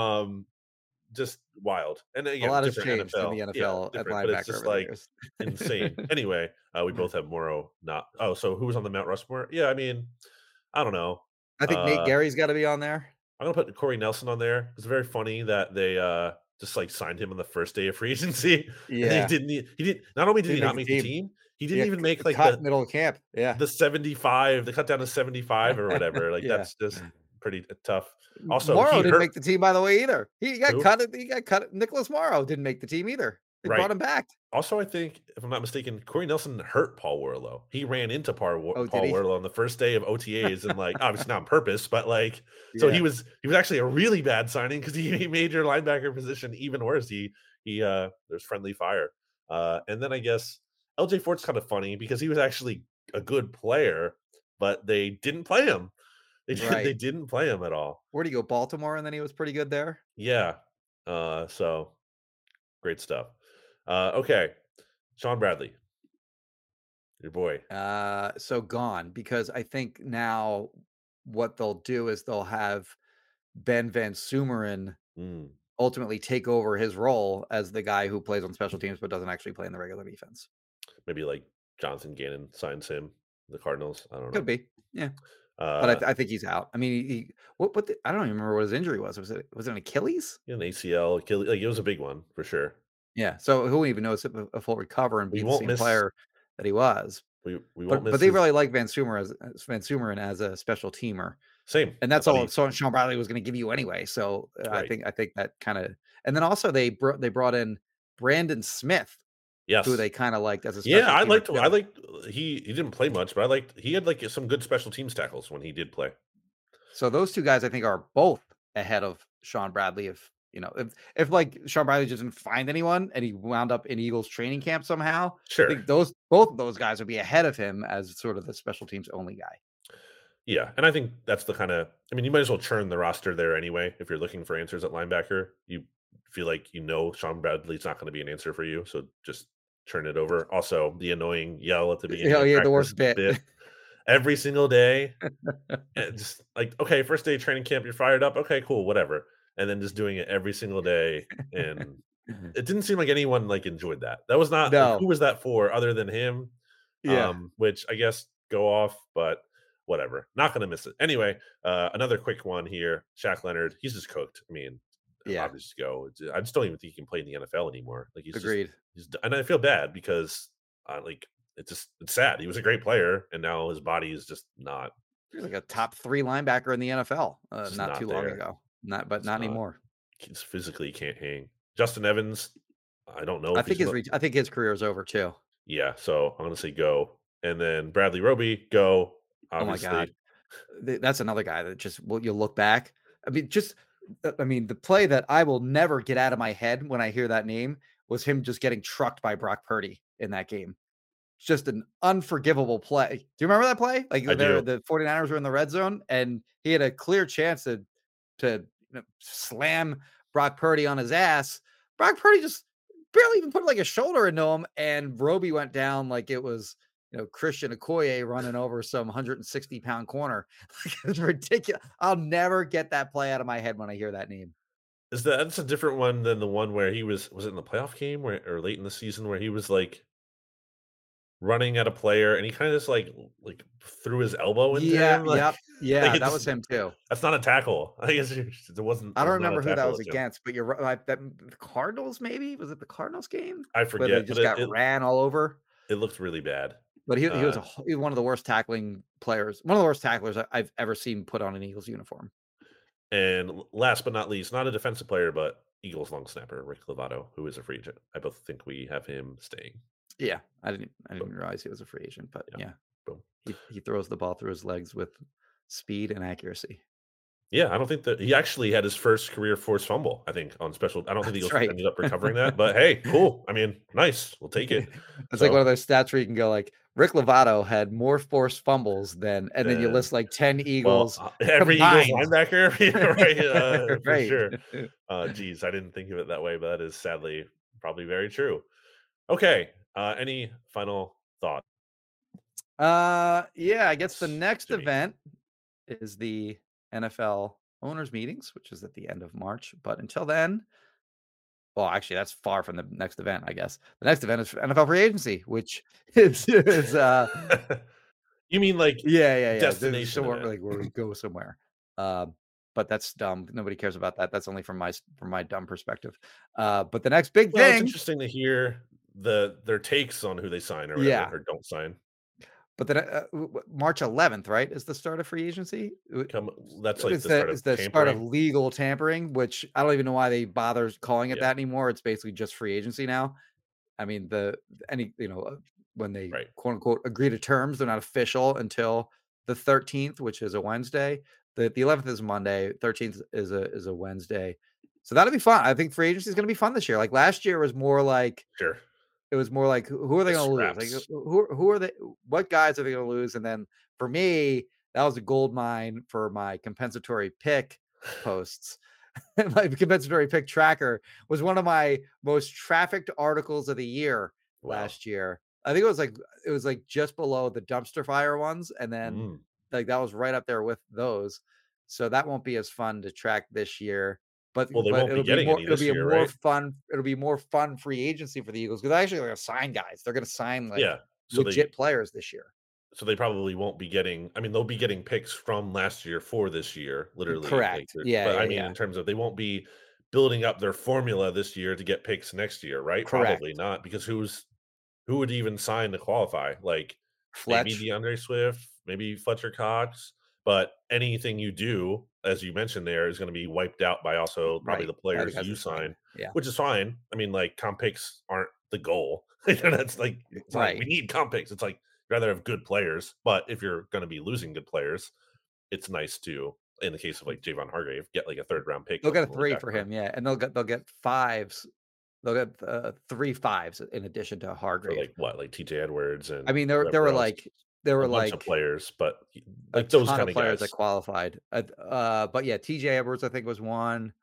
Speaker 4: Just wild. And again,
Speaker 3: a lot has
Speaker 4: different
Speaker 3: changed
Speaker 4: NFL.
Speaker 3: in the NFL at linebacker.
Speaker 4: But it's just like insane. Anyway, we both have Morrow not. Oh, so who was on the Mount Rushmore? Yeah, I mean, I don't know.
Speaker 3: I think Nate Gary's got to be on there.
Speaker 4: I'm gonna put Corey Nelson on there. It's very funny that they just like signed him on the first day of free agency.
Speaker 3: Yeah,
Speaker 4: he didn't. Not only did he not make the team, he didn't even make like
Speaker 3: the middle of camp. Yeah,
Speaker 4: the 75. They cut down to 75 or whatever. Like that's just pretty tough. Also,
Speaker 3: Morrow didn't make the team, by the way, either. He got cut. He got cut. Nicholas Morrow didn't make the team either. They brought him back.
Speaker 4: Also, I think, if I'm not mistaken, Corey Nelson hurt Paul Warlow. He ran into Paul Warlow on the first day of OTAs, and like obviously not on purpose, but like so he was actually a really bad signing because he made your linebacker position even worse. There's friendly fire, and then I guess LJ Fort's kind of funny because he was actually a good player, but they didn't play him. They didn't play him at all.
Speaker 3: Where'd he go? Baltimore, and then he was pretty good there.
Speaker 4: Yeah. So great stuff. Okay. Sean Bradley. Your boy.
Speaker 3: So gone, because I think now what they'll do is they'll have Ben Van Sumeren ultimately take over his role as the guy who plays on special teams but doesn't actually play in the regular defense.
Speaker 4: Maybe like Jonathan Gannon signs him, the Cardinals. I don't know.
Speaker 3: Could be. Yeah. But I think he's out. I mean, I don't even remember what his injury was. Was it an Achilles?
Speaker 4: An ACL, Achilles. Like it was a big one for sure.
Speaker 3: Yeah. So who even knows if a full recover and be the same player that he was?
Speaker 4: We won't miss.
Speaker 3: But they really like Van Sumeren as a special teamer.
Speaker 4: Same.
Speaker 3: And that's all Sean Bradley was going to give you anyway. So I think that kind of. And then also they brought in Brandon Smith.
Speaker 4: Yes.
Speaker 3: Who they kind of liked as a special
Speaker 4: I liked he didn't play much, but he had like some good special teams tackles when he did play.
Speaker 3: So those two guys I think are both ahead of Sean Bradley. If like Sean Bradley just didn't find anyone and he wound up in Eagles training camp somehow,
Speaker 4: sure.
Speaker 3: I think both of those guys would be ahead of him as sort of the special teams only guy.
Speaker 4: Yeah, and I think that's the kind of you might as well churn the roster there anyway if you're looking for answers at linebacker. You feel like Sean Bradley's not going to be an answer for you, so just turn it over. Also, the annoying yell at the beginning.
Speaker 3: The worst bit.
Speaker 4: Every single day. And just like, okay, first day of training camp, you're fired up. Okay, cool, whatever. And then just doing it every single day. And it didn't seem like anyone like enjoyed that. That was not who was that for other than him?
Speaker 3: Yeah.
Speaker 4: Which I guess go off, but whatever. Not gonna miss it. Anyway, another quick one here. Shaq Leonard, he's just cooked. I mean, just go. I just don't even think he can play in the NFL anymore. Like he's
Speaker 3: agreed.
Speaker 4: And I feel bad because it's sad. He was a great player, and now his body is just not.
Speaker 3: He's like a top 3 linebacker in the NFL not too long ago. Not anymore.
Speaker 4: He's physically can't hang. Justin Evans, I don't know.
Speaker 3: I think his career is over too.
Speaker 4: Yeah, so I'm gonna say go, and then Bradley Roby go. Obviously.
Speaker 3: Oh my God, that's another guy that just you look back. The play that I will never get out of my head when I hear that name was him just getting trucked by Brock Purdy in that game. It's just an unforgivable play. Do you remember that play? Like the 49ers were in the red zone and he had a clear chance to slam Brock Purdy on his ass. Brock Purdy just barely even put like a shoulder into him, and Roby went down like it was Christian Okoye running over some 160-pound corner. It's ridiculous. I'll never get that play out of my head when I hear that name.
Speaker 4: That's a different one than the one where he was it in the playoff game or late in the season where he was like running at a player and he kind of just like threw his elbow into him?
Speaker 3: That was him too.
Speaker 4: That's not a tackle. I guess it wasn't.
Speaker 3: I don't remember who that was against, but you're right. The Cardinals, maybe? Was it the Cardinals game?
Speaker 4: I forget.
Speaker 3: They just got ran all over.
Speaker 4: It looked really bad.
Speaker 3: But he was one of the worst tackling players, one of the worst tacklers I've ever seen put on an Eagles uniform.
Speaker 4: And last but not least, not a defensive player, but Eagles long snapper Rick Lovato, who is a free agent. I both think we have him staying.
Speaker 3: Yeah, I didn't realize he was a free agent, but he throws the ball through his legs with speed and accuracy.
Speaker 4: Yeah, I don't think that he actually had his first career forced fumble. I think on special. I don't think the Eagles ended up recovering that, but hey, cool. I mean, nice. We'll take it.
Speaker 3: It's like one of those stats where you can go like Rick Lovato had more forced fumbles and then you list like 10 Eagles
Speaker 4: every
Speaker 3: combined.
Speaker 4: Eagles linebacker, right? For
Speaker 3: Right.
Speaker 4: sure. Geez, I didn't think of it that way, but that is sadly probably very true. Okay. Any final thought?
Speaker 3: Yeah, I guess the next event is the NFL owners meetings, which is at the end of March. But until then, well, actually, that's far from the next event, I guess. The next event is NFL free agency, which is
Speaker 4: You mean like
Speaker 3: yeah.
Speaker 4: destination
Speaker 3: Somewhere
Speaker 4: event.
Speaker 3: like where we go somewhere. But that's dumb. Nobody cares about that. That's only from my dumb perspective. But the next big
Speaker 4: Well, it's
Speaker 3: thing,
Speaker 4: interesting to hear their takes on who they sign or whatever,
Speaker 3: yeah.
Speaker 4: or don't sign.
Speaker 3: But then March 11th, right, is the start of free agency.
Speaker 4: That's like
Speaker 3: It's
Speaker 4: the
Speaker 3: start of
Speaker 4: tampering.
Speaker 3: legal tampering, which I don't even know why they bother calling it
Speaker 4: Yeah.
Speaker 3: that anymore. It's basically just free agency now. I mean, when they
Speaker 4: Right.
Speaker 3: quote unquote agree to terms, they're not official until the 13th, which is a Wednesday. The 11th is Monday. 13th is a Wednesday. So that'll be fun. I think free agency is going to be fun this year. Like last year was more like
Speaker 4: Sure.
Speaker 3: it was more like who are they going to lose? Like
Speaker 4: Scraps.
Speaker 3: who are they? What guys are they going to lose? And then for me, that was a gold mine for my compensatory pick posts. My compensatory pick tracker was one of my most trafficked articles of the year last year. I think it was like just below the dumpster fire ones, and then like that was right up there with those. So that won't be as fun to track this year. But
Speaker 4: Well, they won't be getting any
Speaker 3: it'll
Speaker 4: this
Speaker 3: be a
Speaker 4: year,
Speaker 3: more
Speaker 4: right?
Speaker 3: fun. It'll be more fun free agency for the Eagles because they're actually going to sign guys. They're going to sign like
Speaker 4: So
Speaker 3: legit players this year.
Speaker 4: So they probably won't be getting. I mean, they'll be getting picks from last year for this year, literally.
Speaker 3: Correct.
Speaker 4: But I mean, in terms of they won't be building up their formula this year to get picks next year, right?
Speaker 3: Correct.
Speaker 4: Probably not, because who would even sign to qualify? Like maybe
Speaker 3: Fletch.
Speaker 4: DeAndre Swift, maybe Fletcher Cox, but anything you do, as you mentioned, there is going to be wiped out by also probably the players you sign, which is fine. I mean, like comp picks aren't the goal. That's like we need comp picks. It's like rather have good players, but if you're going to be losing good players, it's nice to, in the case of like Javon Hargrave, get like a 3rd round pick.
Speaker 3: They'll get a 3 for him, and they'll get 5s. They'll get 3 5s in addition to Hargrave.
Speaker 4: For like what, like TJ Edwards and
Speaker 3: I mean, there were
Speaker 4: a
Speaker 3: like
Speaker 4: bunch of players, but like
Speaker 3: those
Speaker 4: kind of
Speaker 3: players
Speaker 4: guys
Speaker 3: that qualified. But yeah, TJ Edwards I think was one.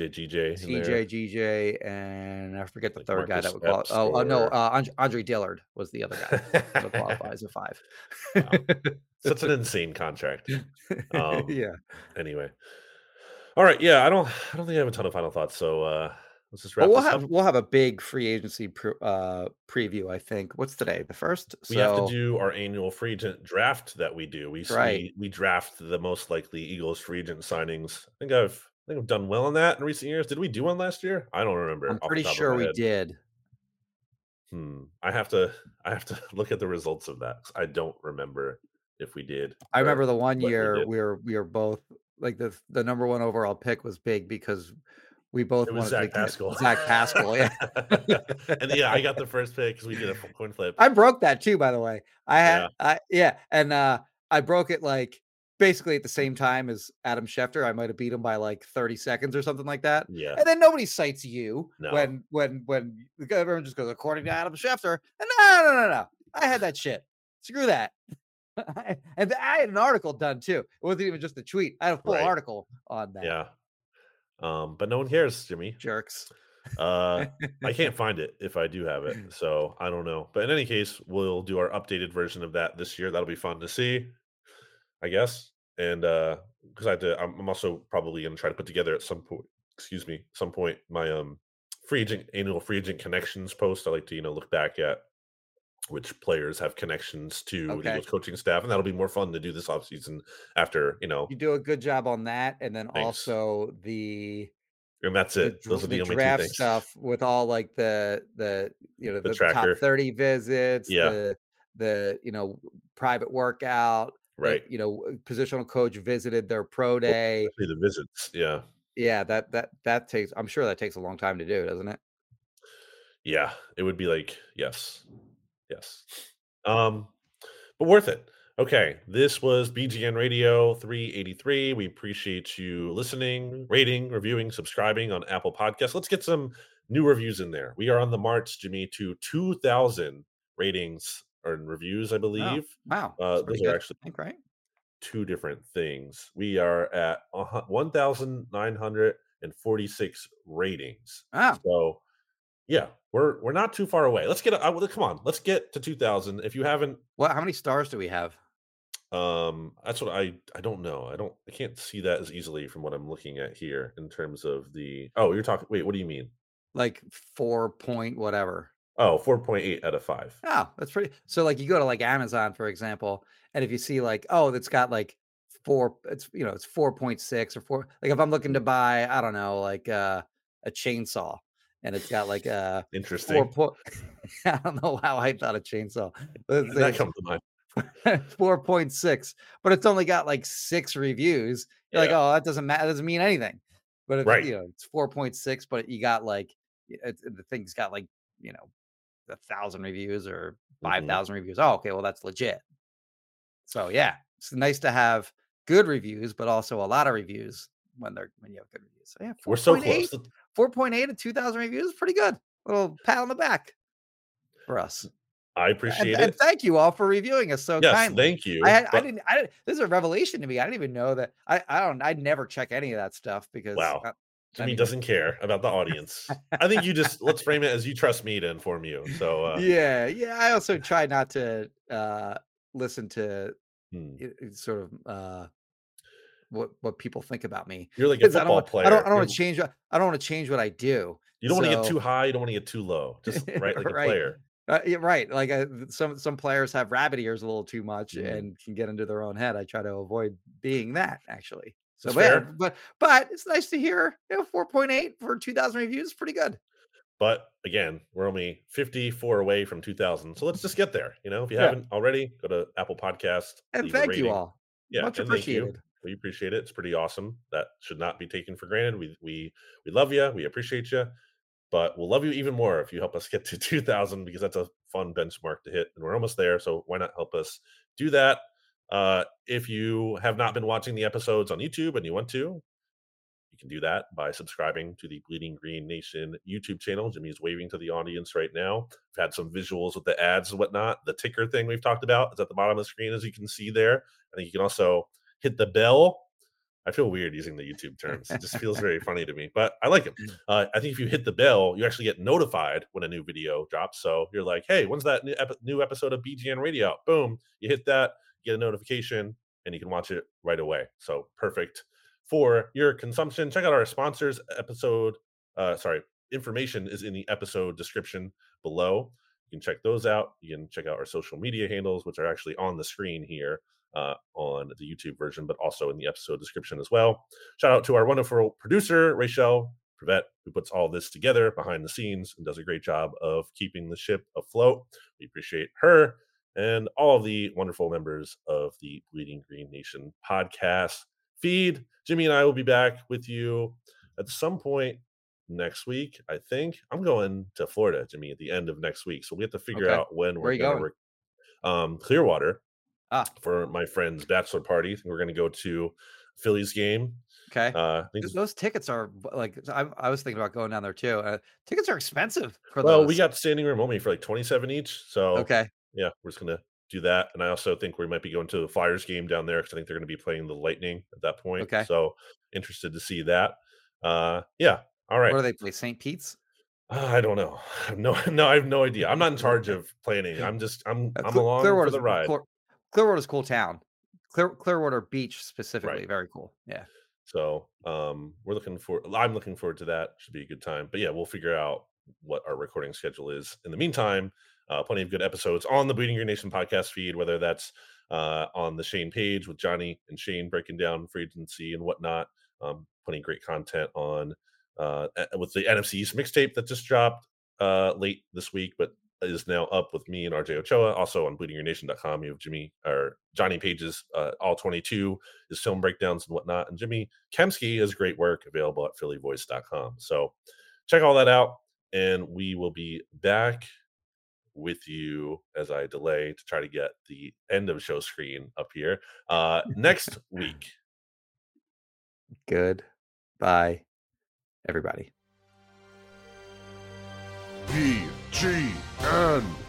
Speaker 4: CJ,
Speaker 3: and I forget the
Speaker 4: like
Speaker 3: third guy
Speaker 4: Marcus
Speaker 3: that would qualify.
Speaker 4: Epps
Speaker 3: No, Andre Dillard was the other guy that qualifies at 5.
Speaker 4: Wow. Such an insane contract.
Speaker 3: Yeah.
Speaker 4: Anyway. All right. Yeah, I don't think I have a ton of final thoughts. So let's just wrap
Speaker 3: But
Speaker 4: this up.
Speaker 3: we'll have a big free agency preview, I think. What's today? The 1st?
Speaker 4: We have to do our annual free agent draft that we do. We draft the most likely Eagles free agent signings. I think I've done well on that in recent years. Did we do one last year? I don't remember.
Speaker 3: I'm pretty sure we did.
Speaker 4: I have to look at the results of that. I don't remember if we did.
Speaker 3: I remember the one year we were both like the number 1 overall pick was big because we both wanted
Speaker 4: Zach Pascal.
Speaker 3: Zach Pascal, yeah.
Speaker 4: And yeah, I got the first pick because we did a coin flip.
Speaker 3: I broke that too, by the way. I broke it like basically at the same time as Adam Schefter. I might have beat him by like 30 seconds or something like that.
Speaker 4: Yeah.
Speaker 3: And then nobody cites you when everyone just goes according to Adam Schefter. And no. I had that shit. Screw that. And I had an article done too. It wasn't even just a tweet. I had a full article on that.
Speaker 4: Yeah. But no one cares, Jimmy.
Speaker 3: Jerks.
Speaker 4: I can't find it if I do have it, so I don't know. But in any case, we'll do our updated version of that this year. That'll be fun to see, I guess. And because I'm also probably going to try to put together at some point my annual free agent connections post. I like to look back at which players have connections to the Eagles coaching staff, and that'll be more fun to do this offseason after
Speaker 3: you do a good job on that, and then
Speaker 4: Thanks.
Speaker 3: also
Speaker 4: and that's it. Those are the only
Speaker 3: draft
Speaker 4: two things.
Speaker 3: stuff with all like the
Speaker 4: tracker.
Speaker 3: top 30 visits,
Speaker 4: yeah,
Speaker 3: the private workout,
Speaker 4: right?
Speaker 3: Positional coach visited their pro day.
Speaker 4: The visits,
Speaker 3: yeah. That takes. I'm sure that takes a long time to do, doesn't it?
Speaker 4: Yeah, it would be like yes, but worth it. Okay, this was BGN Radio 383. We appreciate you listening, rating, reviewing, subscribing on Apple Podcasts. Let's get some new reviews in there. We are on the march, Jimmy, to 2,000 ratings are in reviews, I believe.
Speaker 3: Wow.
Speaker 4: Those are actually
Speaker 3: right?
Speaker 4: 2 different things. We are at 1,946 ratings.
Speaker 3: Wow.
Speaker 4: So yeah, we're not too far away. Let's get come on, let's get to 2,000. If you haven't,
Speaker 3: how many stars do we have?
Speaker 4: That's what I don't know. I can't see that as easily from what I'm looking at here in terms of the. Oh, you're talking. Wait, what do you mean?
Speaker 3: Like 4 point whatever.
Speaker 4: Oh, 4.8 out of 5.
Speaker 3: Oh, that's pretty. So like you go to like Amazon, for example, and if you see like, oh, that's got like 4, it's 4.6 or 4. Like if I'm looking to buy, I don't know, like a chainsaw, and it's got like a
Speaker 4: Interesting.
Speaker 3: 4. I don't know how I thought a chainsaw. But
Speaker 4: That comes to mind.
Speaker 3: 4.6, but it's only got like 6 reviews. You're like, oh, that doesn't matter. That doesn't mean anything. But if,
Speaker 4: right,
Speaker 3: it's 4.6, but you got like the thing's got like 1,000 reviews or 5,000 reviews. Oh, okay, well that's legit. So yeah, it's nice to have good reviews, but also a lot of reviews when you have good reviews. So yeah,
Speaker 4: we're so close.
Speaker 3: 4.8 and 2,000 reviews, pretty good. Little pat on the back for us.
Speaker 4: I appreciate it.
Speaker 3: And thank you all for reviewing us so kindly.
Speaker 4: Thank you.
Speaker 3: I didn't. This is a revelation to me. I didn't even know that. I'd never check any of that stuff because
Speaker 4: Jimmy doesn't care about the audience. I think you just let's frame it as you trust me to inform you. So
Speaker 3: yeah. I also try not to listen to sort of what people think about me.
Speaker 4: You're like a football player.
Speaker 3: I don't want to change. I don't want to change what I do.
Speaker 4: You don't want to get too high. You don't want to get too low. Just right, like a player.
Speaker 3: Yeah, right. Like some players have rabbit ears a little too much and can get into their own head. I try to avoid being that actually. So, but it's nice to hear 4.8 for 2,000 reviews. Pretty good.
Speaker 4: But again, we're only 54 away from 2,000. So let's just get there. If you haven't already, go to Apple Podcast.
Speaker 3: And thank you all.
Speaker 4: Yeah,
Speaker 3: much appreciated.
Speaker 4: Thank you. We appreciate it. It's pretty awesome. That should not be taken for granted. We love you. We appreciate you. But we'll love you even more if you help us get to 2,000 because that's a fun benchmark to hit. And we're almost there. So why not help us do that? If you have not been watching the episodes on YouTube and you want to, you can do that by subscribing to the Bleeding Green Nation YouTube channel. Jimmy's waving to the audience right now. We've had some visuals with the ads and whatnot. The ticker thing we've talked about is at the bottom of the screen, as you can see there. I think you can also hit the bell. I feel weird using the YouTube terms. It just feels very funny to me, but I like it. I think if you hit the bell, you actually get notified when a new video drops. So you're like, hey, when's that new episode of BGN Radio out? Boom. You hit that, get a notification, and you can watch it right away. So perfect for your consumption. Check out our sponsors information is in the episode description below. You can check those out. You can check out our social media handles, which are actually on the screen here. On the YouTube version, but also in the episode description as well. Shout out to our wonderful producer, Rachel Prevet, who puts all this together behind the scenes and does a great job of keeping the ship afloat. We appreciate her and all of the wonderful members of the Bleeding Green Nation podcast feed. Jimmy and I will be back with you at some point next week. I think I'm going to Florida, Jimmy, at the end of next week. So we have to figure out when we're going to Clearwater. For my friend's bachelor party. I think we're going to go to Phillies game.
Speaker 3: Okay. Those tickets are like, I was thinking about going down there too. Tickets are expensive for those.
Speaker 4: Well, we got standing room only for like 27 each. So
Speaker 3: okay.
Speaker 4: Yeah, we're just going to do that. And I also think we might be going to the Flyers game down there because I think they're going to be playing the Lightning at that point.
Speaker 3: Okay.
Speaker 4: So interested to see that. Yeah. All right.
Speaker 3: Where do they play? St. Pete's?
Speaker 4: I don't know. No, I have no idea. I'm not in charge of planning. I'm along for the ride.
Speaker 3: Clearwater's a cool town. Clearwater Beach specifically, right. Very cool. Yeah.
Speaker 4: So I'm looking forward to that. Should be a good time. But yeah, we'll figure out what our recording schedule is. In the meantime, plenty of good episodes on the Bleeding Green Nation podcast feed, whether that's on the Shane page with Johnny and Shane breaking down free agency and whatnot. Plenty of great content on with the NFC East mixtape that just dropped late this week, but is now up with me and RJ Ochoa. Also on bleedinggreennation.com, you have Johnny Page's all 22, his film breakdowns and whatnot. And Jimmy Kemsky has great work available at phillyvoice.com. So check all that out. And we will be back with you as I delay to try to get the end of show screen up here next week.
Speaker 3: Good. Bye, everybody.
Speaker 2: BGN